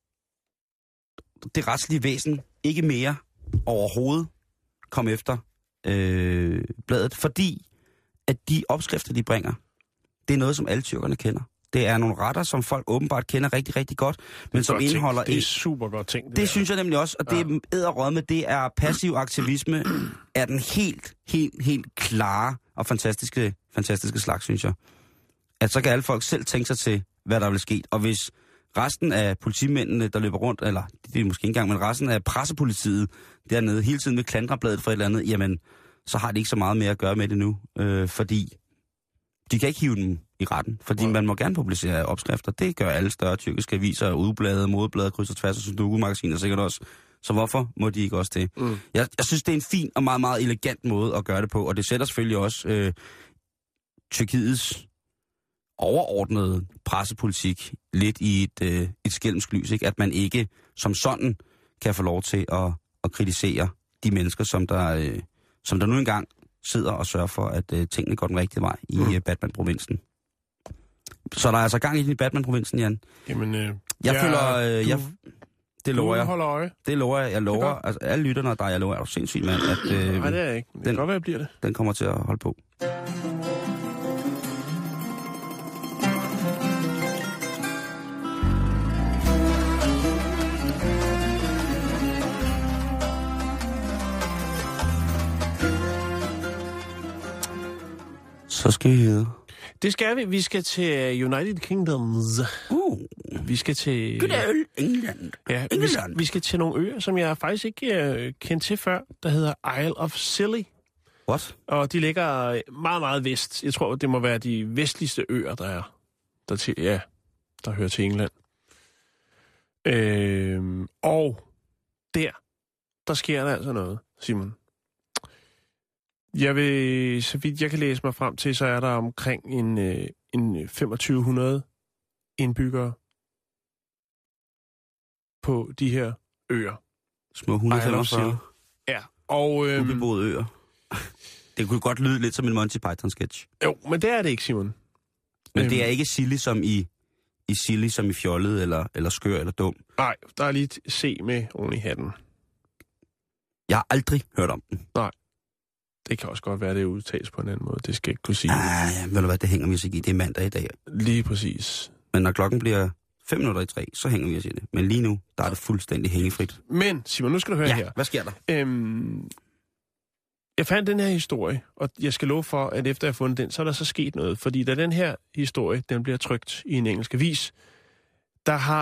det retslige væsen ikke mere overhovedet komme efter bladet, fordi at de opskrifter, de bringer, det er noget, som alle tyrkerne kender. Det er nogle retter, som folk åbenbart kender rigtig, rigtig godt, men som indeholder... Det er super godt ting. Det synes jeg nemlig også, og det er edderrødme, det er passiv aktivisme af den helt klare og fantastiske slags, synes jeg. At så kan alle folk selv tænke sig til, hvad der vil ske. Og hvis resten af politimændene, der løber rundt, eller det er måske ikke engang, men resten af pressepolitiet dernede hele tiden vil klandre bladet for et eller andet, jamen, så har de ikke så meget mere at gøre med det nu, fordi de kan ikke hive dem i retten, fordi man må gerne publicere opskrifter. Det gør alle større tyrkiske aviser, ugeblade, modeblade, kryds og tværs og Sudoku-magasiner sikkert også. Så hvorfor må de ikke også det? Mm. Jeg synes, det er en fin og meget, meget elegant måde at gøre det på, og det sætter selvfølgelig også Tyrkiets overordnede pressepolitik lidt i et skælmsk lys, ikke? At man ikke som sådan kan få lov til at kritisere de mennesker, som der nu engang sidder og sørger for, at tingene går den rigtige vej i Batman-provinsen. Så der er altså gang i Batman-provinsen, Jan. Jamen, jeg føler... det lover jeg. Holder øje. Det lover jeg. Jeg lover, altså alle lytterne og dig, jeg lover, er du sindssygt, mand, at... Nej, det er jeg ikke. Det kan godt være, jeg bliver det. Den kommer til at holde på. Så skal vi hedde. Det skal vi. Vi skal til United Kingdoms. Vi skal til... Good old England. Ja, vi skal til nogle øer, som jeg faktisk ikke kendte til før, der hedder Isle of Scilly. What? Og de ligger meget, meget vest. Jeg tror, det må være de vestligste øer, der hører til England. Og der sker der altså noget, Simon. Så vidt jeg kan læse mig frem til, så er der omkring en 2500 indbyggere på de her øer. Små 145. Ja, og... ubeboede øer. Det kunne godt lyde lidt som en Monty Python-sketch. Jo, men det er det ikke, Simon. Men det er ikke silly som i silly som i fjollet, eller skør, eller dum. Nej, der er lige et C med oven i hatten. Jeg har aldrig hørt om den. Nej. Det kan også godt være, det udtales på en anden måde. Det skal jeg ikke kunne sige. Ja, ved du hvad, det hænger vi sig i. Det er mandag i dag. Lige præcis. Men når klokken bliver 2:55, så hænger vi os i det. Men lige nu, der er det fuldstændig hængefrit. Men, Simon, nu skal du høre her. Hvad sker der? Jeg fandt den her historie, og jeg skal love for, at efter jeg har fundet den, så er der så sket noget. Fordi da den her historie, den bliver trykt i en engelsk avis, der har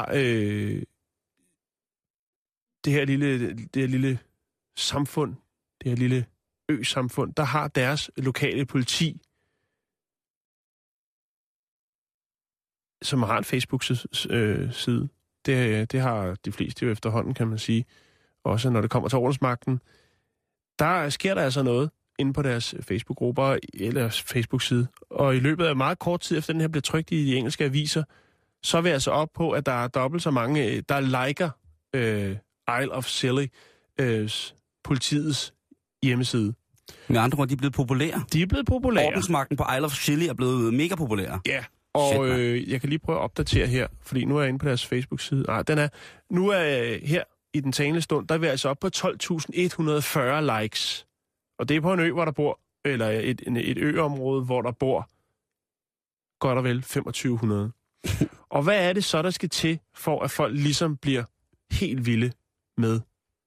det her lille samfund, det her lille ø-samfund, der har deres lokale politi, som har en Facebook-side. Det har de fleste jo efterhånden, kan man sige. Også når det kommer til ordensmagten. Der sker der altså noget inde på deres Facebook-grupper eller Facebook-side. Og i løbet af meget kort tid efter den her bliver trykt i de engelske aviser, så er vi altså op på, at der er dobbelt så mange, der liker Isle of Scilly, politiets hjemmeside. Med andre ord, de er blevet populære. De er blevet populære. Ordensmagten på Isle of Scilly er blevet mega populære. Ja, og jeg kan lige prøve at opdatere her, fordi nu er jeg inde på deres Facebook-side. Nu er her i den talende stund, der er vi altså op på 12.140 likes. Og det er på en ø, hvor der bor, eller et øområde, hvor der bor godt og vel 2500. Og hvad er det så, der skal til, for at folk ligesom bliver helt vilde med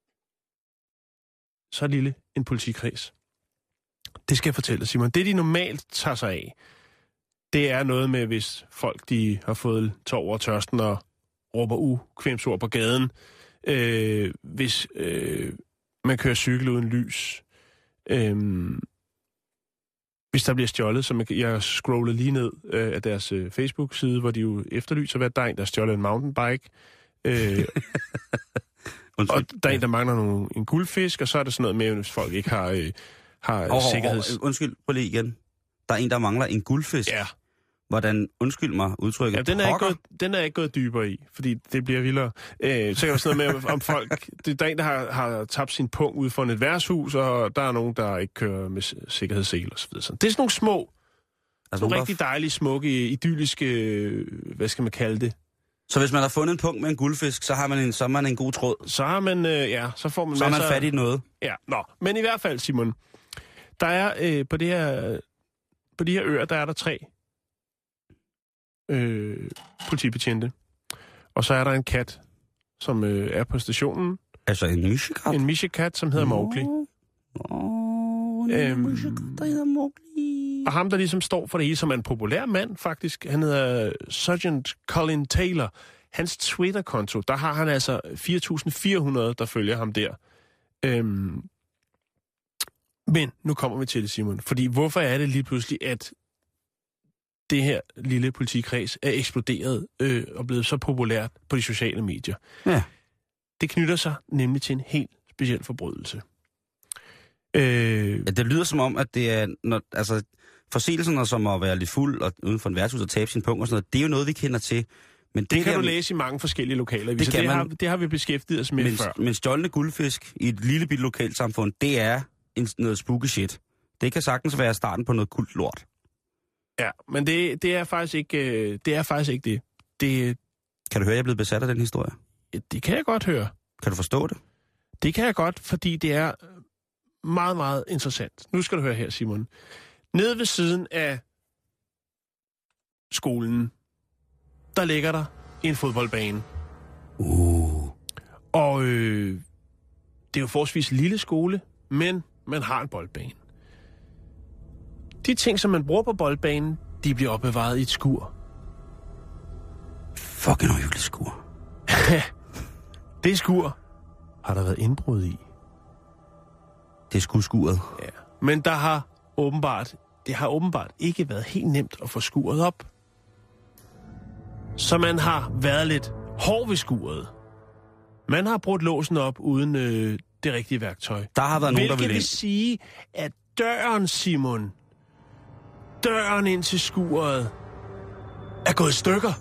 så lille en politikreds? Det skal jeg fortælle, Simon. Det, de normalt tager sig af, det er noget med, hvis folk de har fået tår over tørsten og råber ukvemsord på gaden. Hvis man kører cykel uden lys. Hvis der bliver stjålet, så jeg scroller lige ned af deres Facebook-side, hvor de jo efterlyser, hvad der er en, der stjålet en mountainbike. Og der er en, der mangler en guldfisk, og så er det sådan noget med, hvis folk ikke har sikkerheds... Undskyld, prøv lige igen. Der er en, der mangler en guldfisk. Ja. Hvordan, undskyld mig, udtrykket? Ja, den er ikke gået dybere i, fordi det bliver vildere. Så kan der sådan noget med, om folk... Der er en, der har tabt sin pung ud for et værtshus, og der er nogen, der ikke kører med sikkerhedssel og så videre. Det er sådan nogle små, nogle rigtig dejlige, smukke, idylliske... Hvad skal man kalde det? Så hvis man har fundet en punkt med en guldfisk, så har man en god tråd? Så har man, så får man... Så har man fat i noget? Ja, men i hvert fald, Simon, der er på de her øer, der er der 3 politibetjente. Og så er der en kat, som er på stationen. Altså en mishikat? En mishikat, som hedder Mowgli. En mishikat, der hedder Mowgli. Og ham, der ligesom står for det hele, som er en populær mand, faktisk, han hedder Sergeant Colin Taylor. Hans Twitter-konto, der har han altså 4.400, der følger ham der. Men nu kommer vi til det, Simon. Fordi hvorfor er det lige pludselig, at det her lille politikreds er eksploderet og blevet så populært på de sociale medier? Ja. Det knytter sig nemlig til en helt speciel forbrydelse. Det lyder som om, at det er... forseelserne som at være lidt fuld og uden for en værtshus og tabe sin punkt og sådan noget, det er jo noget, vi kender til. Men det kan du læse i mange forskellige lokaler. Det har vi beskæftiget os med før. Men stjålne guldfisk i et lille bitte lokalsamfund, det er noget spooky shit. Det kan sagtens være starten på noget kult lort. Ja, men det er faktisk ikke det. Kan du høre, at jeg er blevet besat af den historie? Det kan jeg godt høre. Kan du forstå det? Det kan jeg godt, fordi det er meget, meget interessant. Nu skal du høre her, Simon. Nede ved siden af skolen, der ligger der en fodboldbane. Og det er jo forholdsvis lille skole, men man har en boldbane. De ting, som man bruger på boldbanen, de bliver opbevaret i et skur. Fucking uhyggeligt skur. Det skur har der været indbrud i. Det er skuret. Ja. Men det har åbenbart ikke været helt nemt at få skuret op. Så man har været lidt hård ved skuret. Man har brudt låsen op uden det rigtige værktøj. Der har været nogen, der vil sige, at døren, Simon, døren ind til skuret, er gået i stykker.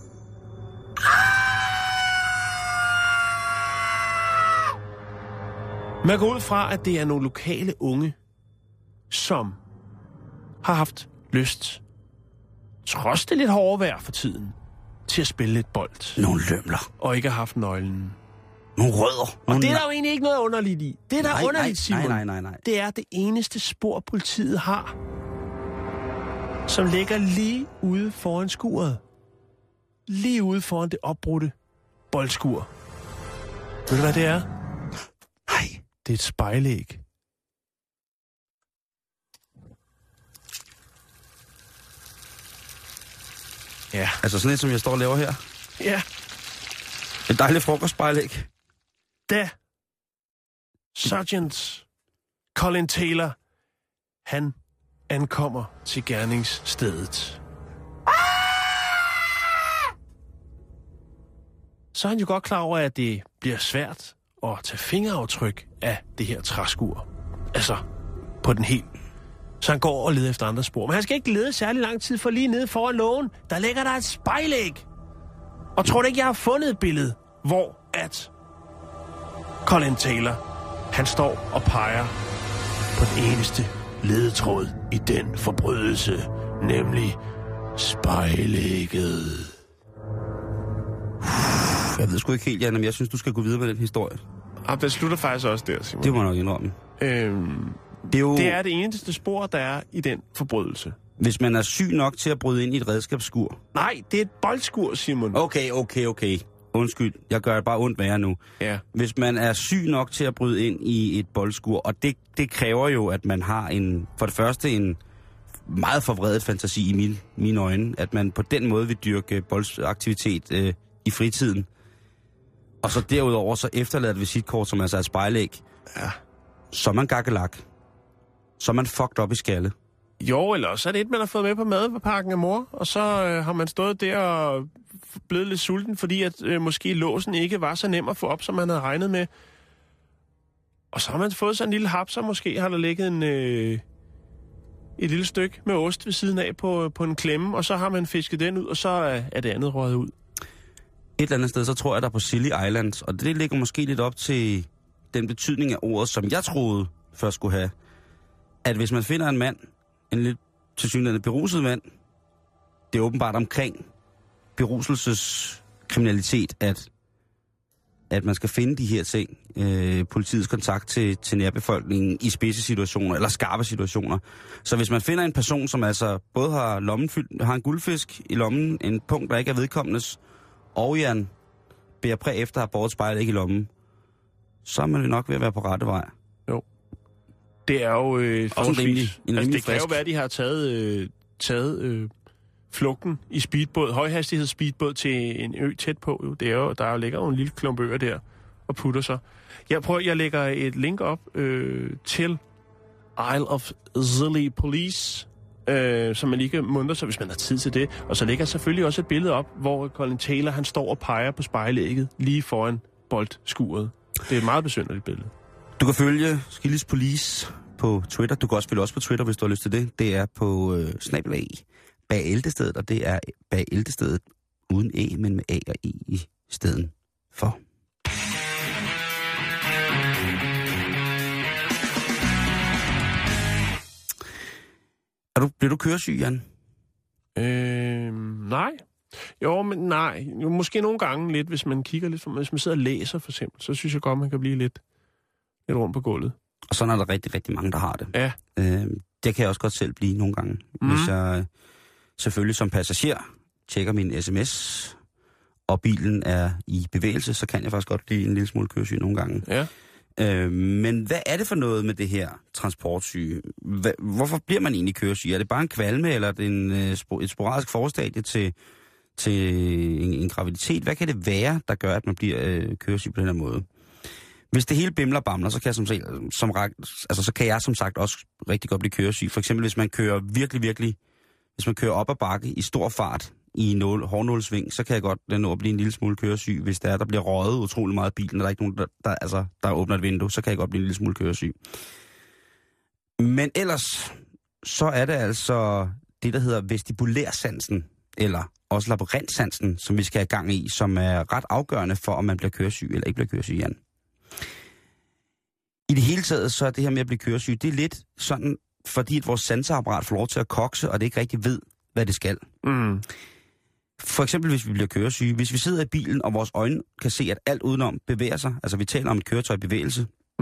Man går ud fra, at det er nogle lokale unge, som har haft lyst, trods det lidt hårde vejr for tiden, til at spille lidt bold. Nogle lømler. Og ikke har haft nøglen. Nogle rødder. Og det er der jo egentlig ikke noget underligt i. Det, der er underligt, Simon, nej. det er det eneste spor, politiet har, som ligger lige ude foran skuret. Lige ude foran det opbrudte boldskur. Ved du, hvad det er? Nej. Det er et spejlæg. Ja. Altså sådan et, som jeg står og laver her? Ja. Et dejligt frokostspejlæg. Da Sergeant Colin Taylor, han ankommer til gerningsstedet. Så er han jo godt klar over, at det bliver svært at tage fingeraftryk af det her træskur. Altså, på den helt. Så han går og leder efter andre spor. Men han skal ikke lede særlig lang tid, for lige nede foran lågen, der ligger der et spejlæg. Og tror du ikke, jeg har fundet et billede, hvor at Colin Taylor, han står og peger på den eneste ledetråd i den forbrydelse, nemlig spejlægget. Jeg ved sgu ikke helt, Jan, men jeg synes, du skal gå videre med den historie. Og det slutter faktisk også der, Simon. Det må jeg nok indrømme. Det er det eneste spor, der er i den forbrydelse. Hvis man er syg nok til at bryde ind i et redskabsskur. Nej, det er et boldskur, Simon. Okay. Undskyld, jeg gør det bare ondt værre nu. Ja. Hvis man er syg nok til at bryde ind i et boldskur, og det kræver jo, at man har for det første en meget forvredet fantasi i mine øjne, at man på den måde vil dyrke boldsaktivitet i fritiden. Og så derudover så efterlader et visitkort, som altså er et spejlæg. Ja. Så er man gakkelak. Så er man fucked op i skalle. Jo, eller så er det et, man har fået med på madpakken af mor, og så har man stået der og blevet lidt sulten, fordi at måske låsen ikke var så nem at få op, som man havde regnet med. Og så har man fået sådan en lille hap, så måske har der ligget et lille stykke med ost ved siden af på en klemme, og så har man fisket den ud, og så er det andet røget ud. Et eller andet sted, så tror jeg, der er på Scilly Islands, og det ligger måske lidt op til den betydning af ordet, som jeg troede først skulle have. At hvis man finder en mand, en lidt tilsyneladende beruset mand, det er åbenbart omkring beruselseskriminalitet, at man skal finde de her ting, politiets kontakt til nærbefolkningen i spidse situationer, eller skarpe situationer. Så hvis man finder en person, som altså både har lommen fyldt, har en guldfisk i lommen, en punkt, der ikke er vedkommendes, og Jan bærer præg efter at have båret spejlet ikke i lommen, så er man jo nok ved at være på rette vej. Jo. Det er jo forholdsvis. Det kan jo være, at de har taget flugten i speedbåd, højhastigheds speedbåd til en ø tæt på. Jo. Det er jo, der ligger jo en lille klump øer der og putter sig. Jeg lægger et link op til Isle of Scilly Police, som man lige kan muntre sig, hvis man har tid til det. Og så lægger selvfølgelig også et billede op, hvor Colin Taylor han står og peger på spejlægget lige foran boldskuret. Det er et meget besynderligt billede. Du kan følge Scilly Police på Twitter. Du kan også følge os på Twitter, hvis du har lyst til det. Det er på @ bag Æltestedet, og det er bag Æltestedet uden E, men med A og E i stedet for. Bliver du køresyg, Jan? Nej. Jo, men nej. Jo, måske nogle gange lidt, hvis man kigger lidt, hvis man sidder og læser for eksempel, så synes jeg godt, man kan blive lidt rundt på gulvet. Og sådan er der rigtig, rigtig mange, der har det. Ja. Det kan jeg også godt selv blive nogle gange. Hvis jeg selvfølgelig som passager tjekker min sms, og bilen er i bevægelse, så kan jeg faktisk godt blive en lille smule køresyg nogle gange. Ja. Men hvad er det for noget med det her transportsyge? Hvorfor bliver man egentlig køresyg? Er det bare en kvalme, eller er det et sporadisk forstadie til en graviditet? Hvad kan det være, der gør, at man bliver køresyg på den her måde? Hvis det hele bimler bamler, så kan jeg som sagt også rigtig godt blive køresyg. For eksempel hvis man kører hvis man kører op ad bakke i stor fart i en hårdnålsving, så kan jeg godt nå at blive en lille smule køresyg. Hvis der bliver røget utrolig meget i bilen, og der er ikke nogen, der åbner et vindue, så kan jeg godt blive en lille smule køresyg. Men ellers, så er det altså det, der hedder vestibulærsansen, eller også labyrintsansen, som vi skal have gang i, som er ret afgørende for, om man bliver køresyg eller ikke bliver køresyg, Jan. I det hele taget, så er det her med at blive køresyg, det er lidt sådan, fordi at vores sanseapparat får lov til at kokse, og det ikke rigtig ved, hvad det skal. Mm. For eksempel, hvis vi bliver køresyge. Hvis vi sidder i bilen, og vores øjne kan se, at alt udenom bevæger sig, altså vi taler om et køretøj i bevægelse,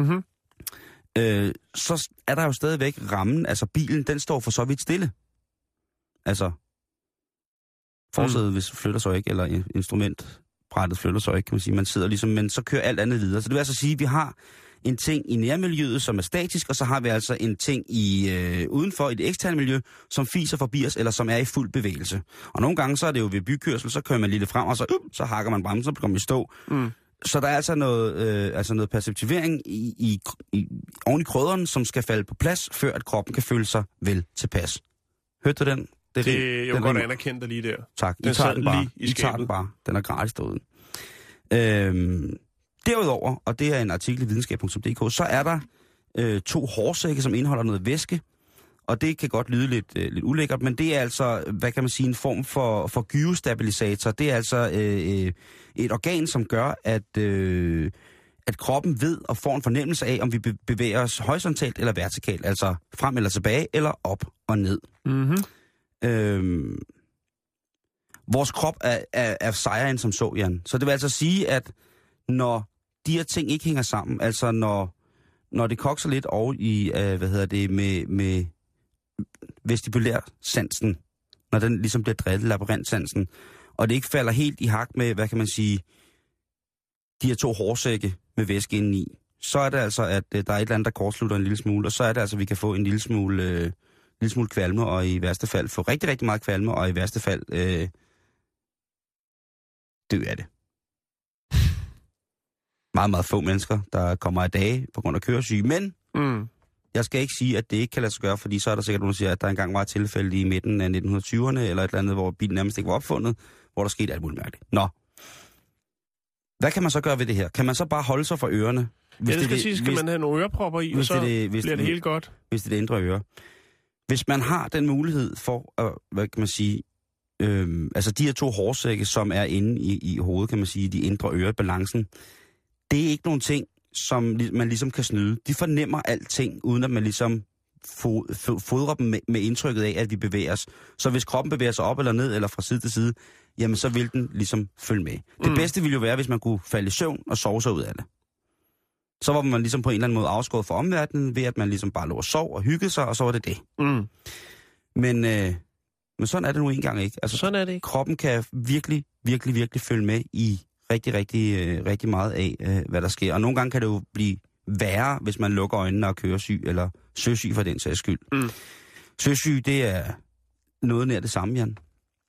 så er der jo stadigvæk rammen, altså bilen, den står for så vidt stille. Altså, forsædet hvis flytter sig ikke, eller instrumentbrættet flytter sig ikke, kan man sige. Man sidder ligesom, men så kører alt andet videre. Så det vil altså sige, at vi har en ting i nærmiljøet, som er statisk, og så har vi altså en ting udenfor i det eksterne miljø, som fiser forbi os, eller som er i fuld bevægelse. Og nogle gange, så er det jo ved bykørsel, så kører man lidt frem, og så hakker man bremsen, så kommer vi stå. Mm. Så der er altså noget perceptivering oven i krydderen, som skal falde på plads, før at kroppen kan føle sig vel tilpas. Hørte du den? Det er jo godt anerkendt dig lige der. Tak. I tager den bare. Den er gratis derude. Derudover, og det er en artikel i videnskab.dk, så er der 2 hårsække, som indeholder noget væske, og det kan godt lyde lidt ulækkert, men det er altså, hvad kan man sige, en form for gyrostabilisator. Det er altså et organ, som gør, at kroppen ved og får en fornemmelse af, om vi bevæger os horisontalt eller vertikalt, altså frem eller tilbage, eller op og ned. Mm-hmm. Vores krop er sejere end som så, Jan. Så det vil altså sige, at når de her ting ikke hænger sammen, altså når det kokser lidt over i, med vestibulærsansen, når den ligesom bliver drillet, labyrintsansen, og det ikke falder helt i hak med, hvad kan man sige, de her 2 hårsække med væske indeni, så er det altså, at der er et eller andet, der kortslutter en lille smule, og så er det altså, at vi kan få en lille smule kvalme, og i værste fald få rigtig, rigtig meget kvalme, og i værste fald dø af det. Meget, meget få mennesker, der kommer af dage på grund af køresyge, men jeg skal ikke sige, at det ikke kan lade sig gøre, fordi så er der sikkert nogen, der siger, at der engang var et tilfælde i midten af 1920'erne, eller et eller andet, hvor bilen nærmest ikke var opfundet, hvor der skete alt muligt mærkeligt. Nå. Hvad kan man så gøre ved det her? Kan man så bare holde sig for ørerne? Skal man have nogle ørepropper i, og så bliver det helt godt? Hvis det er det indre øre. Hvis man har den mulighed for at, hvad kan man sige, altså de her 2 hårsække, som er inde i hovedet, kan man sige, de indre ører, balancen, det er ikke nogen ting, som man ligesom kan snyde. De fornemmer alting, uden at man ligesom fodrer dem med indtrykket af, at vi bevæger os. Så hvis kroppen bevæger sig op eller ned, eller fra side til side, jamen så vil den ligesom følge med. Det bedste ville jo være, hvis man kunne falde i søvn og sove sig ud af det. Så var man ligesom på en eller anden måde afskåret fra omverdenen, ved at man ligesom bare lå og sov og hyggede sig, og så var det det. Mm. Men sådan er det nu engang ikke. Altså, sådan er det ikke. Kroppen kan virkelig, virkelig, virkelig følge med i rigtig meget af, hvad der sker. Og nogle gange kan det jo blive værre, hvis man lukker øjnene og kører syg, eller søsyg for den sags skyld. Mm. Søsyg, det er noget nær det samme, Jan.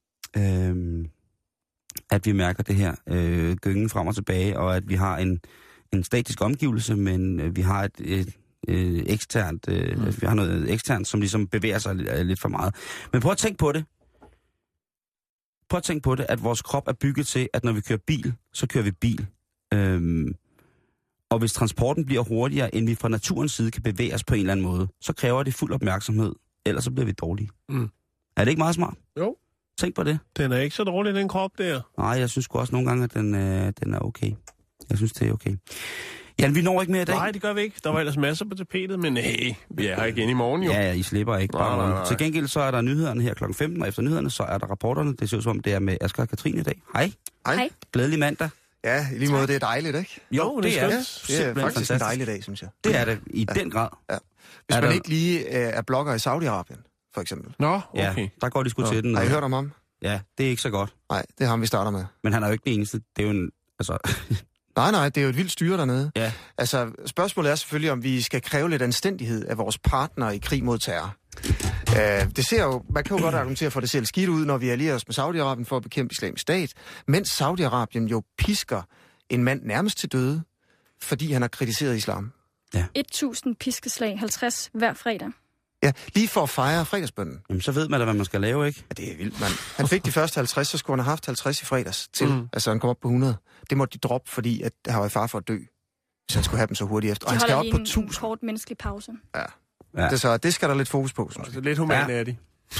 At vi mærker det her gyngen frem og tilbage, og at vi har en statisk omgivelse, men vi har et eksternt, vi har noget eksternt, som ligesom bevæger sig lidt for meget. Men prøv at tænke på det. Prøv at tænke på det, at vores krop er bygget til, at når vi kører bil, så kører vi bil. Og hvis transporten bliver hurtigere, end vi fra naturens side kan bevæge os på en eller anden måde, så kræver det fuld opmærksomhed, ellers så bliver vi dårlige. Mm. Er det ikke meget smart? Jo. Tænk på det. Den er ikke så dårlig, den krop der. Nej, jeg synes også nogle gange, at den er okay. Jeg synes, det er okay. Jan, vi når ikke mere i dag. Nej, det gør vi ikke. Der var ellers masser på tapetet, men nej, vi er her igen i morgen jo. Ja, I slipper ikke. Nej. Til gengæld så er der nyhederne her kl. 15, og efter nyhederne så er der rapporterne. Det ser ud som om, det er med Asger og Katrine i dag. Hej. Hej. Glædelig mandag. Ja, i lige måde, det er dejligt, ikke? Jo, det er det. Det er faktisk en dejlig dag, synes jeg. Det er det, i den grad. Ja. Hvis man ikke lige er blogger i Saudi-Arabien, for eksempel. Nå, okay. Ja, der går de sgu til den. Har I hørt om ham? Ja, det er ikke så godt. Nej, det er ham, vi starter med. Men han er jo ikke den eneste. Det er jo en, altså... Nej, det er jo et vildt styre dernede. Ja. Altså, spørgsmålet er selvfølgelig, om vi skal kræve lidt anstændighed af vores partnere i krig mod terror. Det ser jo, man kan jo godt argumentere for, at det ser skidt ud, når vi allierer os med Saudi-Arabien for at bekæmpe Islamisk Stat, mens Saudi-Arabien jo pisker en mand nærmest til døde fordi han har kritiseret islam. Ja. 1000 piskeslag, 50 hver fredag. Ja, lige for at fejre fredagsbønnen. Jamen, så ved man da, hvad man skal lave, ikke? Ja, det er vildt, mand. Han fik de første 50, så skulle han have haft 50 i fredags til. Altså, han kom op på 100. Det måtte de droppe, fordi at han var i fare for at dø, hvis han skulle have dem så hurtigt efter. Og han skal op på 1000. En kort menneskelig pause. Ja. Det skal der lidt fokus på. Altså, lidt humane er de.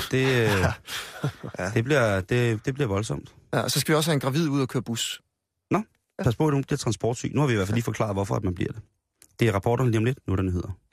Det bliver voldsomt. Ja, og så skal vi også have en gravid ud og køre bus. Nå, pas på, at det er transportsyg. Nu har vi i hvert fald lige forklaret, hvorfor at man bliver det. Det er rapporterne lige om lidt. Nu er der nyheder.